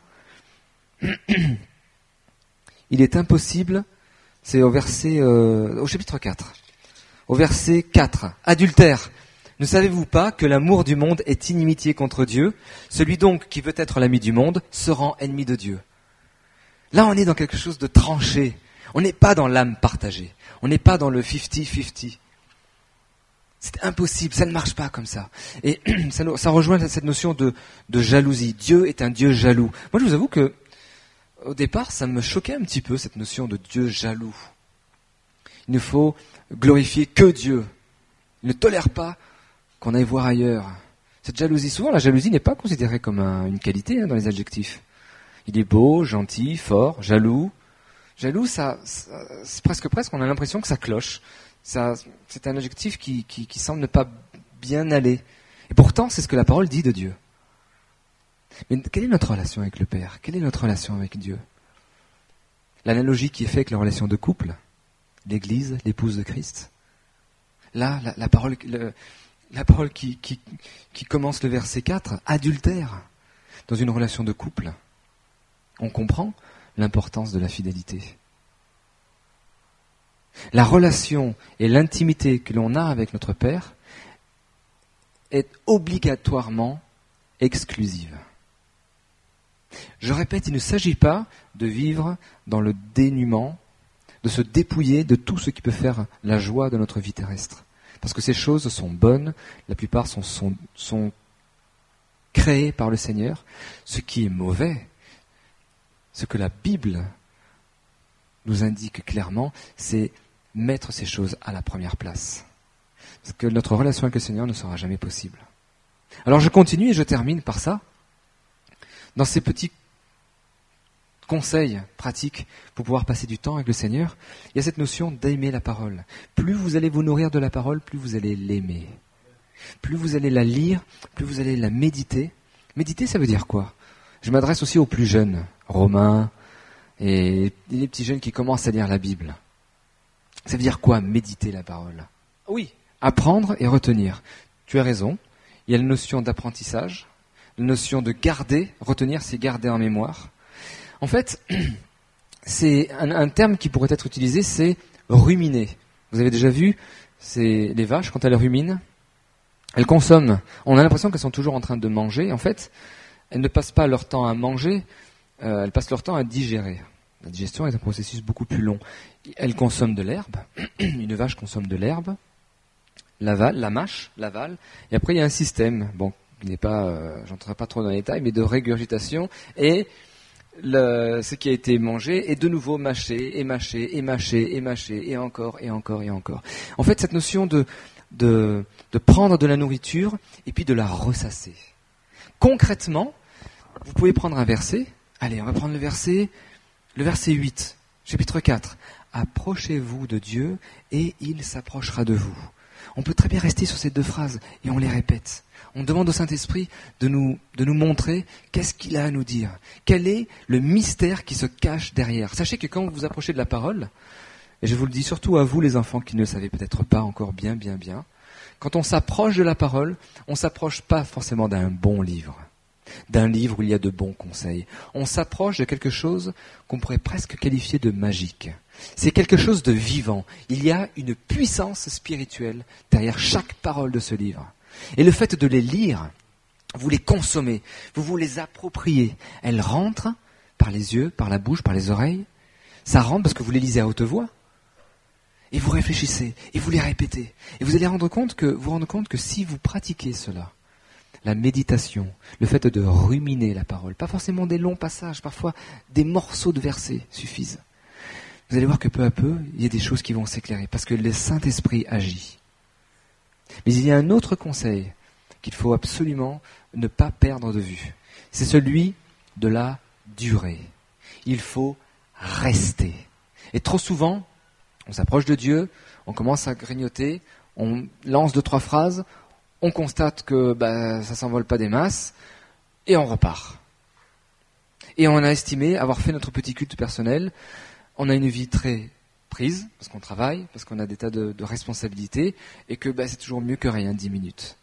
il est impossible, c'est au verset, euh, au chapitre quatre, au verset quatre, adultère. Ne savez-vous pas que l'amour du monde est inimitié contre Dieu ? Celui donc qui veut être l'ami du monde se rend ennemi de Dieu. Là, on est dans quelque chose de tranché. On n'est pas dans l'âme partagée. On n'est pas dans le cinquante cinquante. C'est impossible, ça ne marche pas comme ça. Et ça, ça rejoint cette notion de, de jalousie. Dieu est un Dieu jaloux. Moi, je vous avoue que, au départ, ça me choquait un petit peu, cette notion de Dieu jaloux. Il ne faut glorifier que Dieu. Il ne tolère pas qu'on aille voir ailleurs. Cette jalousie, souvent, la jalousie n'est pas considérée comme un, une qualité hein, dans les adjectifs. Il est beau, gentil, fort, jaloux. Jaloux, ça, ça c'est presque presque, on a l'impression que ça cloche. Ça, c'est un adjectif qui, qui, qui semble ne pas bien aller. Et pourtant, c'est ce que la parole dit de Dieu. Mais quelle est notre relation avec le Père ? Quelle est notre relation avec Dieu ? L'analogie qui est faite avec la relation de couple, l'Église, l'épouse de Christ. Là, la, la parole, le, la parole qui, qui, qui commence le verset quatre, adultère, dans une relation de couple. On comprend l'importance de la fidélité. La relation et l'intimité que l'on a avec notre Père est obligatoirement exclusive. Je répète, il ne s'agit pas de vivre dans le dénuement, de se dépouiller de tout ce qui peut faire la joie de notre vie terrestre. Parce que ces choses sont bonnes, la plupart sont, sont, sont créées par le Seigneur. Ce qui est mauvais, ce que la Bible nous indique clairement, c'est mettre ces choses à la première place. Parce que notre relation avec le Seigneur ne sera jamais possible. Alors je continue et je termine par ça. Dans ces petits conseils pratiques pour pouvoir passer du temps avec le Seigneur, il y a cette notion d'aimer la parole. Plus vous allez vous nourrir de la parole, plus vous allez l'aimer. Plus vous allez la lire, plus vous allez la méditer. Méditer, ça veut dire quoi ? Je m'adresse aussi aux plus jeunes, Romains, et les petits jeunes qui commencent à lire la Bible. Ça veut dire quoi, méditer la parole ? Oui, apprendre et retenir. Tu as raison, il y a la notion d'apprentissage, la notion de garder, retenir, c'est garder en mémoire. En fait, c'est un, un terme qui pourrait être utilisé, c'est ruminer. Vous avez déjà vu, c'est les vaches, quand elles ruminent, elles consomment. On a l'impression qu'elles sont toujours en train de manger. En fait, elles ne passent pas leur temps à manger, euh, elles passent leur temps à digérer. La digestion est un processus beaucoup plus long. Elle consomme de l'herbe. Une vache consomme de l'herbe, l'avale, la mâche, l'avale. Et après, il y a un système, bon, il n'est pas, euh, j'entrerai pas trop dans les détails, mais de régurgitation. Et le, ce qui a été mangé est de nouveau mâché, et mâché, et mâché, et mâché, et encore, et encore, et encore. En fait, cette notion de, de, de prendre de la nourriture et puis de la ressasser. Concrètement, vous pouvez prendre un verset. Allez, on va prendre le verset, le verset huit, chapitre quatre. Approchez-vous de Dieu et il s'approchera de vous. On peut très bien rester sur ces deux phrases et on les répète. On demande au Saint-Esprit de nous, de nous montrer qu'est-ce qu'il a à nous dire. Quel est le mystère qui se cache derrière. Sachez que quand vous vous approchez de la parole, et je vous le dis surtout à vous les enfants qui ne le savez peut-être pas encore bien, bien, bien, quand on s'approche de la parole, on ne s'approche pas forcément d'un bon livre, d'un livre où il y a de bons conseils. On s'approche de quelque chose qu'on pourrait presque qualifier de magique. C'est quelque chose de vivant. Il y a une puissance spirituelle derrière chaque parole de ce livre. Et le fait de les lire, vous les consommez, vous vous les appropriez. Elles rentrent par les yeux, par la bouche, par les oreilles. Ça rentre parce que vous les lisez à haute voix. Et vous réfléchissez, et vous les répétez. Et vous allez rendre compte que, vous rendre compte que si vous pratiquez cela, la méditation, le fait de ruminer la parole, pas forcément des longs passages, parfois des morceaux de versets suffisent. Vous allez voir que peu à peu, il y a des choses qui vont s'éclairer, parce que le Saint-Esprit agit. Mais il y a un autre conseil qu'il faut absolument ne pas perdre de vue. C'est celui de la durée. Il faut rester. Et trop souvent, on s'approche de Dieu, on commence à grignoter, on lance deux, trois phrases, on constate que bah, ça s'envole pas des masses, et on repart. Et on a estimé avoir fait notre petit culte personnel. On a une vie très prise, parce qu'on travaille, parce qu'on a des tas de, de responsabilités, et que bah, c'est toujours mieux que rien, dix minutes.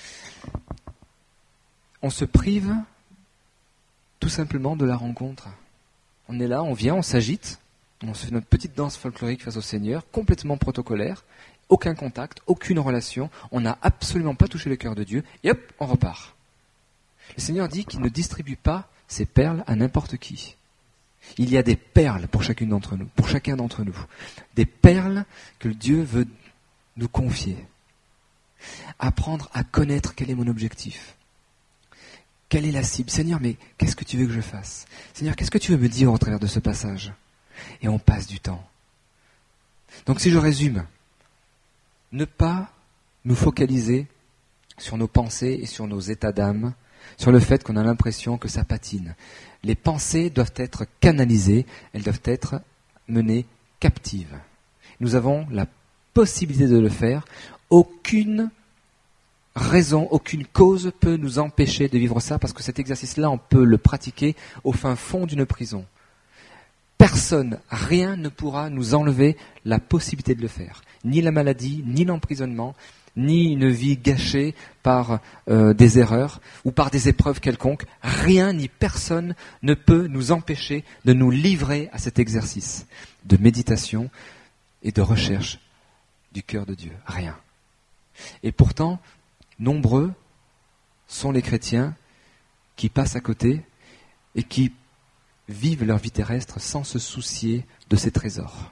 On se prive tout simplement de la rencontre. On est là, on vient, on s'agite, on se fait notre petite danse folklorique face au Seigneur, complètement protocolaire, aucun contact, aucune relation, on n'a absolument pas touché le cœur de Dieu, et hop, on repart. Le Seigneur dit qu'il ne distribue pas ses perles à n'importe qui. Il y a des perles pour chacune d'entre nous, pour chacun d'entre nous. Des perles que Dieu veut nous confier. Apprendre à connaître quel est mon objectif. Quelle est la cible? Seigneur, mais qu'est-ce que tu veux que je fasse? Seigneur, qu'est-ce que tu veux me dire au travers de ce passage? Et on passe du temps. Donc si je résume, ne pas nous focaliser sur nos pensées et sur nos états d'âme, sur le fait qu'on a l'impression que ça patine. Les pensées doivent être canalisées, elles doivent être menées captives. Nous avons la possibilité de le faire. Aucune raison, aucune cause peut nous empêcher de vivre ça, parce que cet exercice-là, on peut le pratiquer au fin fond d'une prison. Personne, rien ne pourra nous enlever la possibilité de le faire. Ni la maladie, ni l'emprisonnement, ni une vie gâchée par euh, des erreurs ou par des épreuves quelconques. Rien ni personne ne peut nous empêcher de nous livrer à cet exercice de méditation et de recherche du cœur de Dieu. Rien. Et pourtant, nombreux sont les chrétiens qui passent à côté et qui vivent leur vie terrestre sans se soucier de ces trésors.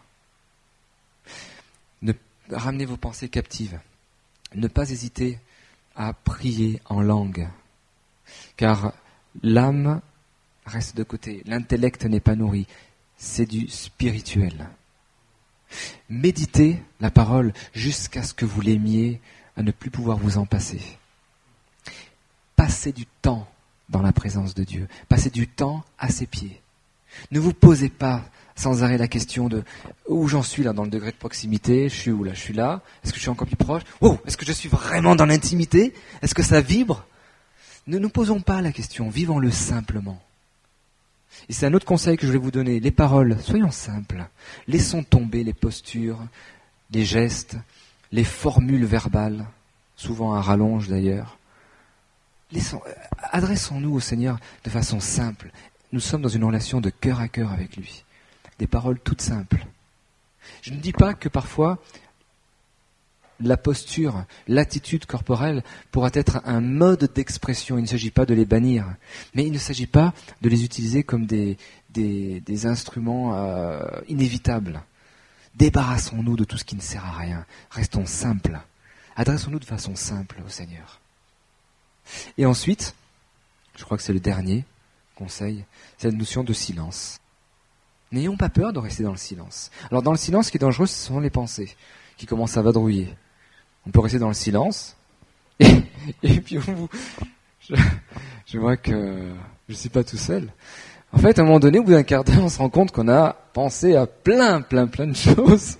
Ne ramenez vos pensées captives. Ne pas hésiter à prier en langue, car l'âme reste de côté, l'intellect n'est pas nourri, c'est du spirituel. Méditez la parole jusqu'à ce que vous l'aimiez, à ne plus pouvoir vous en passer. Passez du temps dans la présence de Dieu, passez du temps à ses pieds. Ne vous posez pas sans arrêt la question de où j'en suis là dans le degré de proximité, je suis où là, je suis là, est-ce que je suis encore plus proche, oh, est-ce que je suis vraiment dans l'intimité, est-ce que ça vibre? Ne nous posons pas la question, vivons-le simplement. Et c'est un autre conseil que je voulais vous donner, les paroles, soyons simples, laissons tomber les postures, les gestes, les formules verbales, souvent à rallonge d'ailleurs. Laissons, adressons-nous au Seigneur de façon simple. Nous sommes dans une relation de cœur à cœur avec lui. Des paroles toutes simples. Je ne dis pas que parfois la posture, l'attitude corporelle pourra être un mode d'expression. Il ne s'agit pas de les bannir, mais il ne s'agit pas de les utiliser comme des, des, des instruments euh, inévitables. Débarrassons-nous de tout ce qui ne sert à rien. Restons simples. Adressons-nous de façon simple au Seigneur. Et ensuite, je crois que c'est le dernier conseil, c'est la notion de silence. N'ayons pas peur de rester dans le silence. Alors dans le silence, ce qui est dangereux, ce sont les pensées qui commencent à vadrouiller. On peut rester dans le silence, et, et puis on, je, je vois que je ne suis pas tout seul. En fait, à un moment donné, au bout d'un quart d'heure, on se rend compte qu'on a pensé à plein, plein, plein de choses.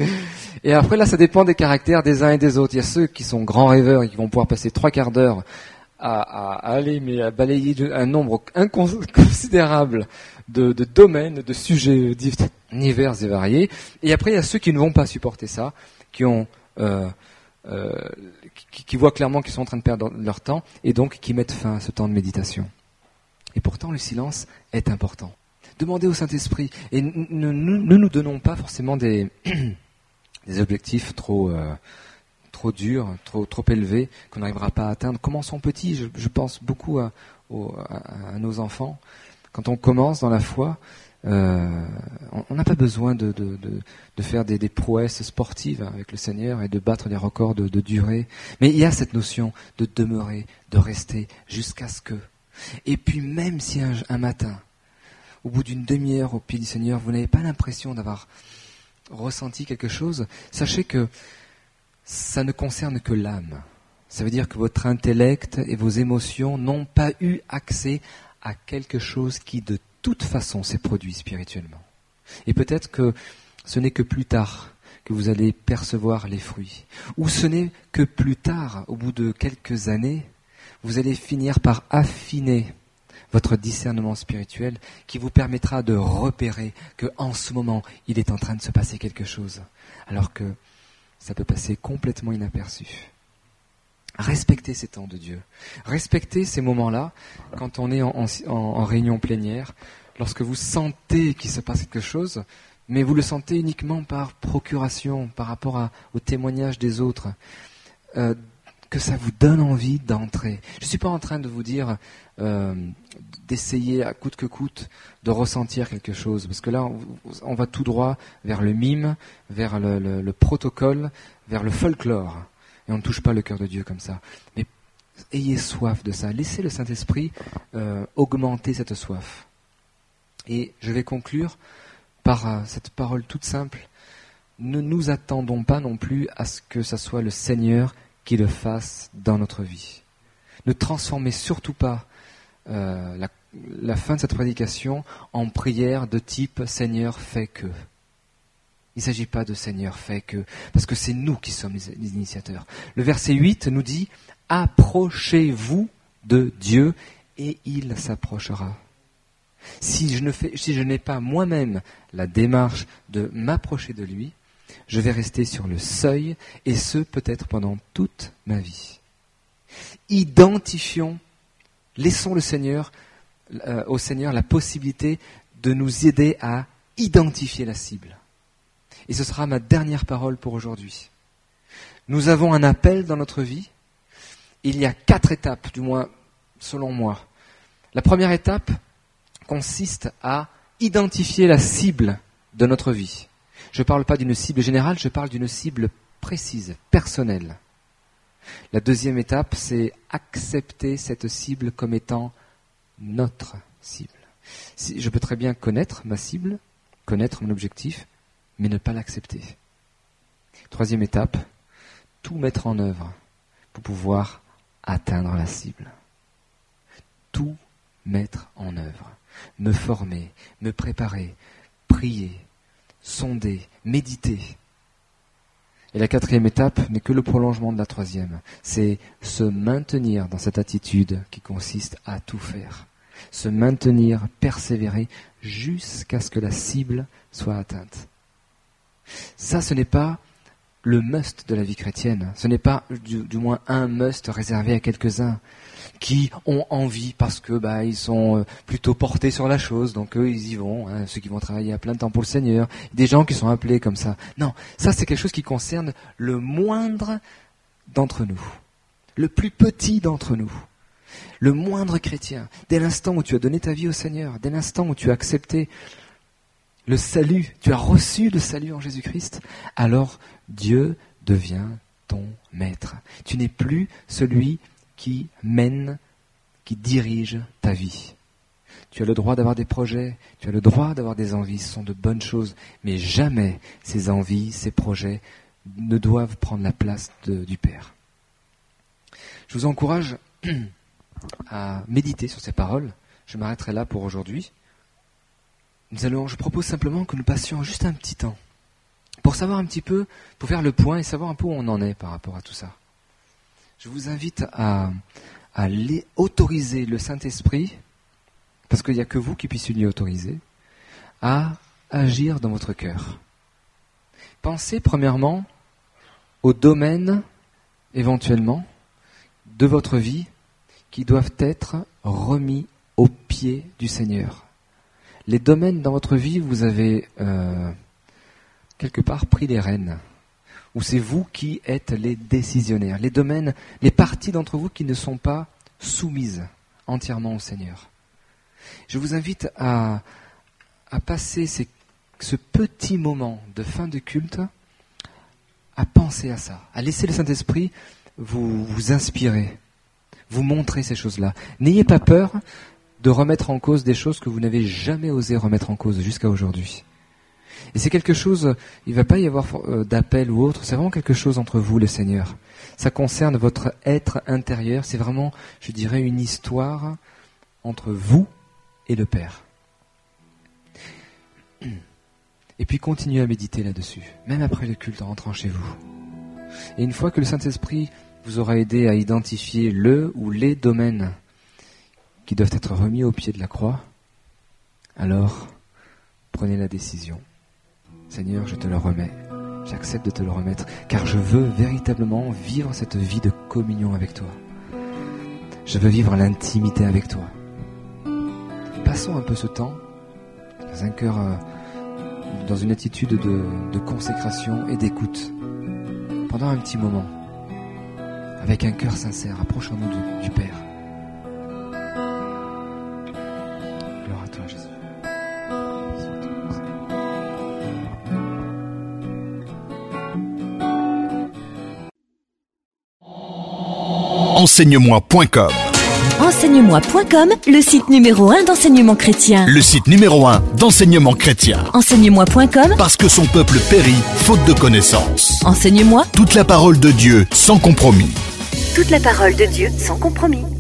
Et après, là, ça dépend des caractères des uns et des autres. Il y a ceux qui sont grands rêveurs et qui vont pouvoir passer trois quarts d'heure à, à, à aller, mais à balayer un nombre inconsidérable de, de domaines, de sujets divers et variés. Et après, il y a ceux qui ne vont pas supporter ça, qui ont, euh, euh, qui, qui voient clairement qu'ils sont en train de perdre leur temps et donc qui mettent fin à ce temps de méditation. Et pourtant, le silence est important. Demandez au Saint-Esprit. Et ne nous, nous, nous donnons pas forcément des, des objectifs trop, euh, trop durs, trop, trop élevés, qu'on n'arrivera pas à atteindre. Commençons petit. Je, je pense beaucoup à, aux, à, à nos enfants. Quand on commence dans la foi, euh, on n'a pas besoin de, de, de, de faire des, des prouesses sportives avec le Seigneur et de battre des records de, de durée. Mais il y a cette notion de demeurer, de rester jusqu'à ce que... Et puis même si un, un matin, au bout d'une demi-heure au pied du Seigneur, vous n'avez pas l'impression d'avoir ressenti quelque chose, sachez que ça ne concerne que l'âme. Ça veut dire que votre intellect et vos émotions n'ont pas eu accès à quelque chose qui de toute façon s'est produit spirituellement. Et peut-être que ce n'est que plus tard que vous allez percevoir les fruits. Ou ce n'est que plus tard, au bout de quelques années, vous allez finir par affiner votre discernement spirituel qui vous permettra de repérer qu'en ce moment, il est en train de se passer quelque chose, alors que ça peut passer complètement inaperçu. Respectez ces temps de Dieu. Respectez ces moments-là quand on est en, en, en réunion plénière, lorsque vous sentez qu'il se passe quelque chose, mais vous le sentez uniquement par procuration, par rapport à, au témoignage des autres. Euh, que ça vous donne envie d'entrer. Je ne suis pas en train de vous dire euh, d'essayer à coûte que coûte de ressentir quelque chose, parce que là, on, on va tout droit vers le mime, vers le, le, le protocole, vers le folklore, et on ne touche pas le cœur de Dieu comme ça. Mais ayez soif de ça, laissez le Saint-Esprit euh, augmenter cette soif. Et je vais conclure par euh, cette parole toute simple. Ne nous attendons pas non plus à ce que ça soit le Seigneur qui le fasse dans notre vie. Ne transformez surtout pas euh, la, la fin de cette prédication en prière de type « Seigneur, fais que ». Il ne s'agit pas de « Seigneur, fais que », parce que c'est nous qui sommes les, les initiateurs. Le verset huit nous dit « Approchez-vous de Dieu et il s'approchera ». Si je ne fais, si je n'ai pas moi-même la démarche de m'approcher de lui, je vais rester sur le seuil, et ce, peut-être pendant toute ma vie. Identifions, laissons le Seigneur, euh, au Seigneur la possibilité de nous aider à identifier la cible. Et ce sera ma dernière parole pour aujourd'hui. Nous avons un appel dans notre vie. Il y a quatre étapes, du moins selon moi. La première étape consiste à identifier la cible de notre vie. Je ne parle pas d'une cible générale, je parle d'une cible précise, personnelle. La deuxième étape, c'est accepter cette cible comme étant notre cible. Si, je peux très bien connaître ma cible, connaître mon objectif, mais ne pas l'accepter. Troisième étape, tout mettre en œuvre pour pouvoir atteindre la cible. Tout mettre en œuvre. Me former, me préparer, prier, sonder, méditer. Et la quatrième étape n'est que le prolongement de la troisième. C'est se maintenir dans cette attitude qui consiste à tout faire. Se maintenir, persévérer, jusqu'à ce que la cible soit atteinte. Ça, ce n'est pas le must de la vie chrétienne. Ce n'est pas, du, du moins, un must réservé à quelques-uns qui ont envie parce que bah ils sont plutôt portés sur la chose, donc eux ils y vont, hein, ceux qui vont travailler à plein temps pour le Seigneur, des gens qui sont appelés comme ça. Non, ça c'est quelque chose qui concerne le moindre d'entre nous, le plus petit d'entre nous, le moindre chrétien. Dès l'instant où tu as donné ta vie au Seigneur, dès l'instant où tu as accepté le salut, tu as reçu le salut en Jésus-Christ, alors Dieu devient ton maître. Tu n'es plus celui qui mène, qui dirige ta vie. Tu as le droit d'avoir des projets, tu as le droit d'avoir des envies, ce sont de bonnes choses, mais jamais ces envies, ces projets ne doivent prendre la place de, du Père. Je vous encourage à méditer sur ces paroles. Je m'arrêterai là pour aujourd'hui. Nous allons, je propose simplement que nous passions juste un petit temps pour savoir un petit peu, pour faire le point et savoir un peu où on en est par rapport à tout ça. Je vous invite à, à les autoriser le Saint-Esprit, parce qu'il n'y a que vous qui puissiez lui autoriser, à agir dans votre cœur. Pensez premièrement aux domaines, éventuellement, de votre vie qui doivent être remis aux pieds du Seigneur. Les domaines dans votre vie, vous avez euh, quelque part pris les rênes, où c'est vous qui êtes les décisionnaires. Les domaines, les parties d'entre vous qui ne sont pas soumises entièrement au Seigneur. Je vous invite à, à passer ces, ce petit moment de fin de culte à penser à ça, à laisser le Saint-Esprit vous, vous inspirer, vous montrer ces choses-là. N'ayez pas peur de remettre en cause des choses que vous n'avez jamais osé remettre en cause jusqu'à aujourd'hui. Et c'est quelque chose, il ne va pas y avoir d'appel ou autre, c'est vraiment quelque chose entre vous, le Seigneur. Ça concerne votre être intérieur, c'est vraiment, je dirais, une histoire entre vous et le Père. Et puis continuez à méditer là-dessus, même après le culte en rentrant chez vous. Et une fois que le Saint-Esprit vous aura aidé à identifier le ou les domaines qui doivent être remis au pied de la croix, alors prenez la décision. Seigneur, je te le remets, j'accepte de te le remettre, car je veux véritablement vivre cette vie de communion avec toi. Je veux vivre l'intimité avec toi. Passons un peu ce temps dans un cœur, euh, dans une attitude de, de consécration et d'écoute. Pendant un petit moment, avec un cœur sincère, approchons-nous du, du Père. Gloire à toi, Jésus. Enseigne-moi point com. Enseigne-moi point com, le site numéro un d'enseignement chrétien. Le site numéro un d'enseignement chrétien. Enseigne-moi point com, Parce que son peuple périt faute de connaissance. Enseigne-moi Toute la parole de Dieu sans compromis. toute la parole de Dieu sans compromis.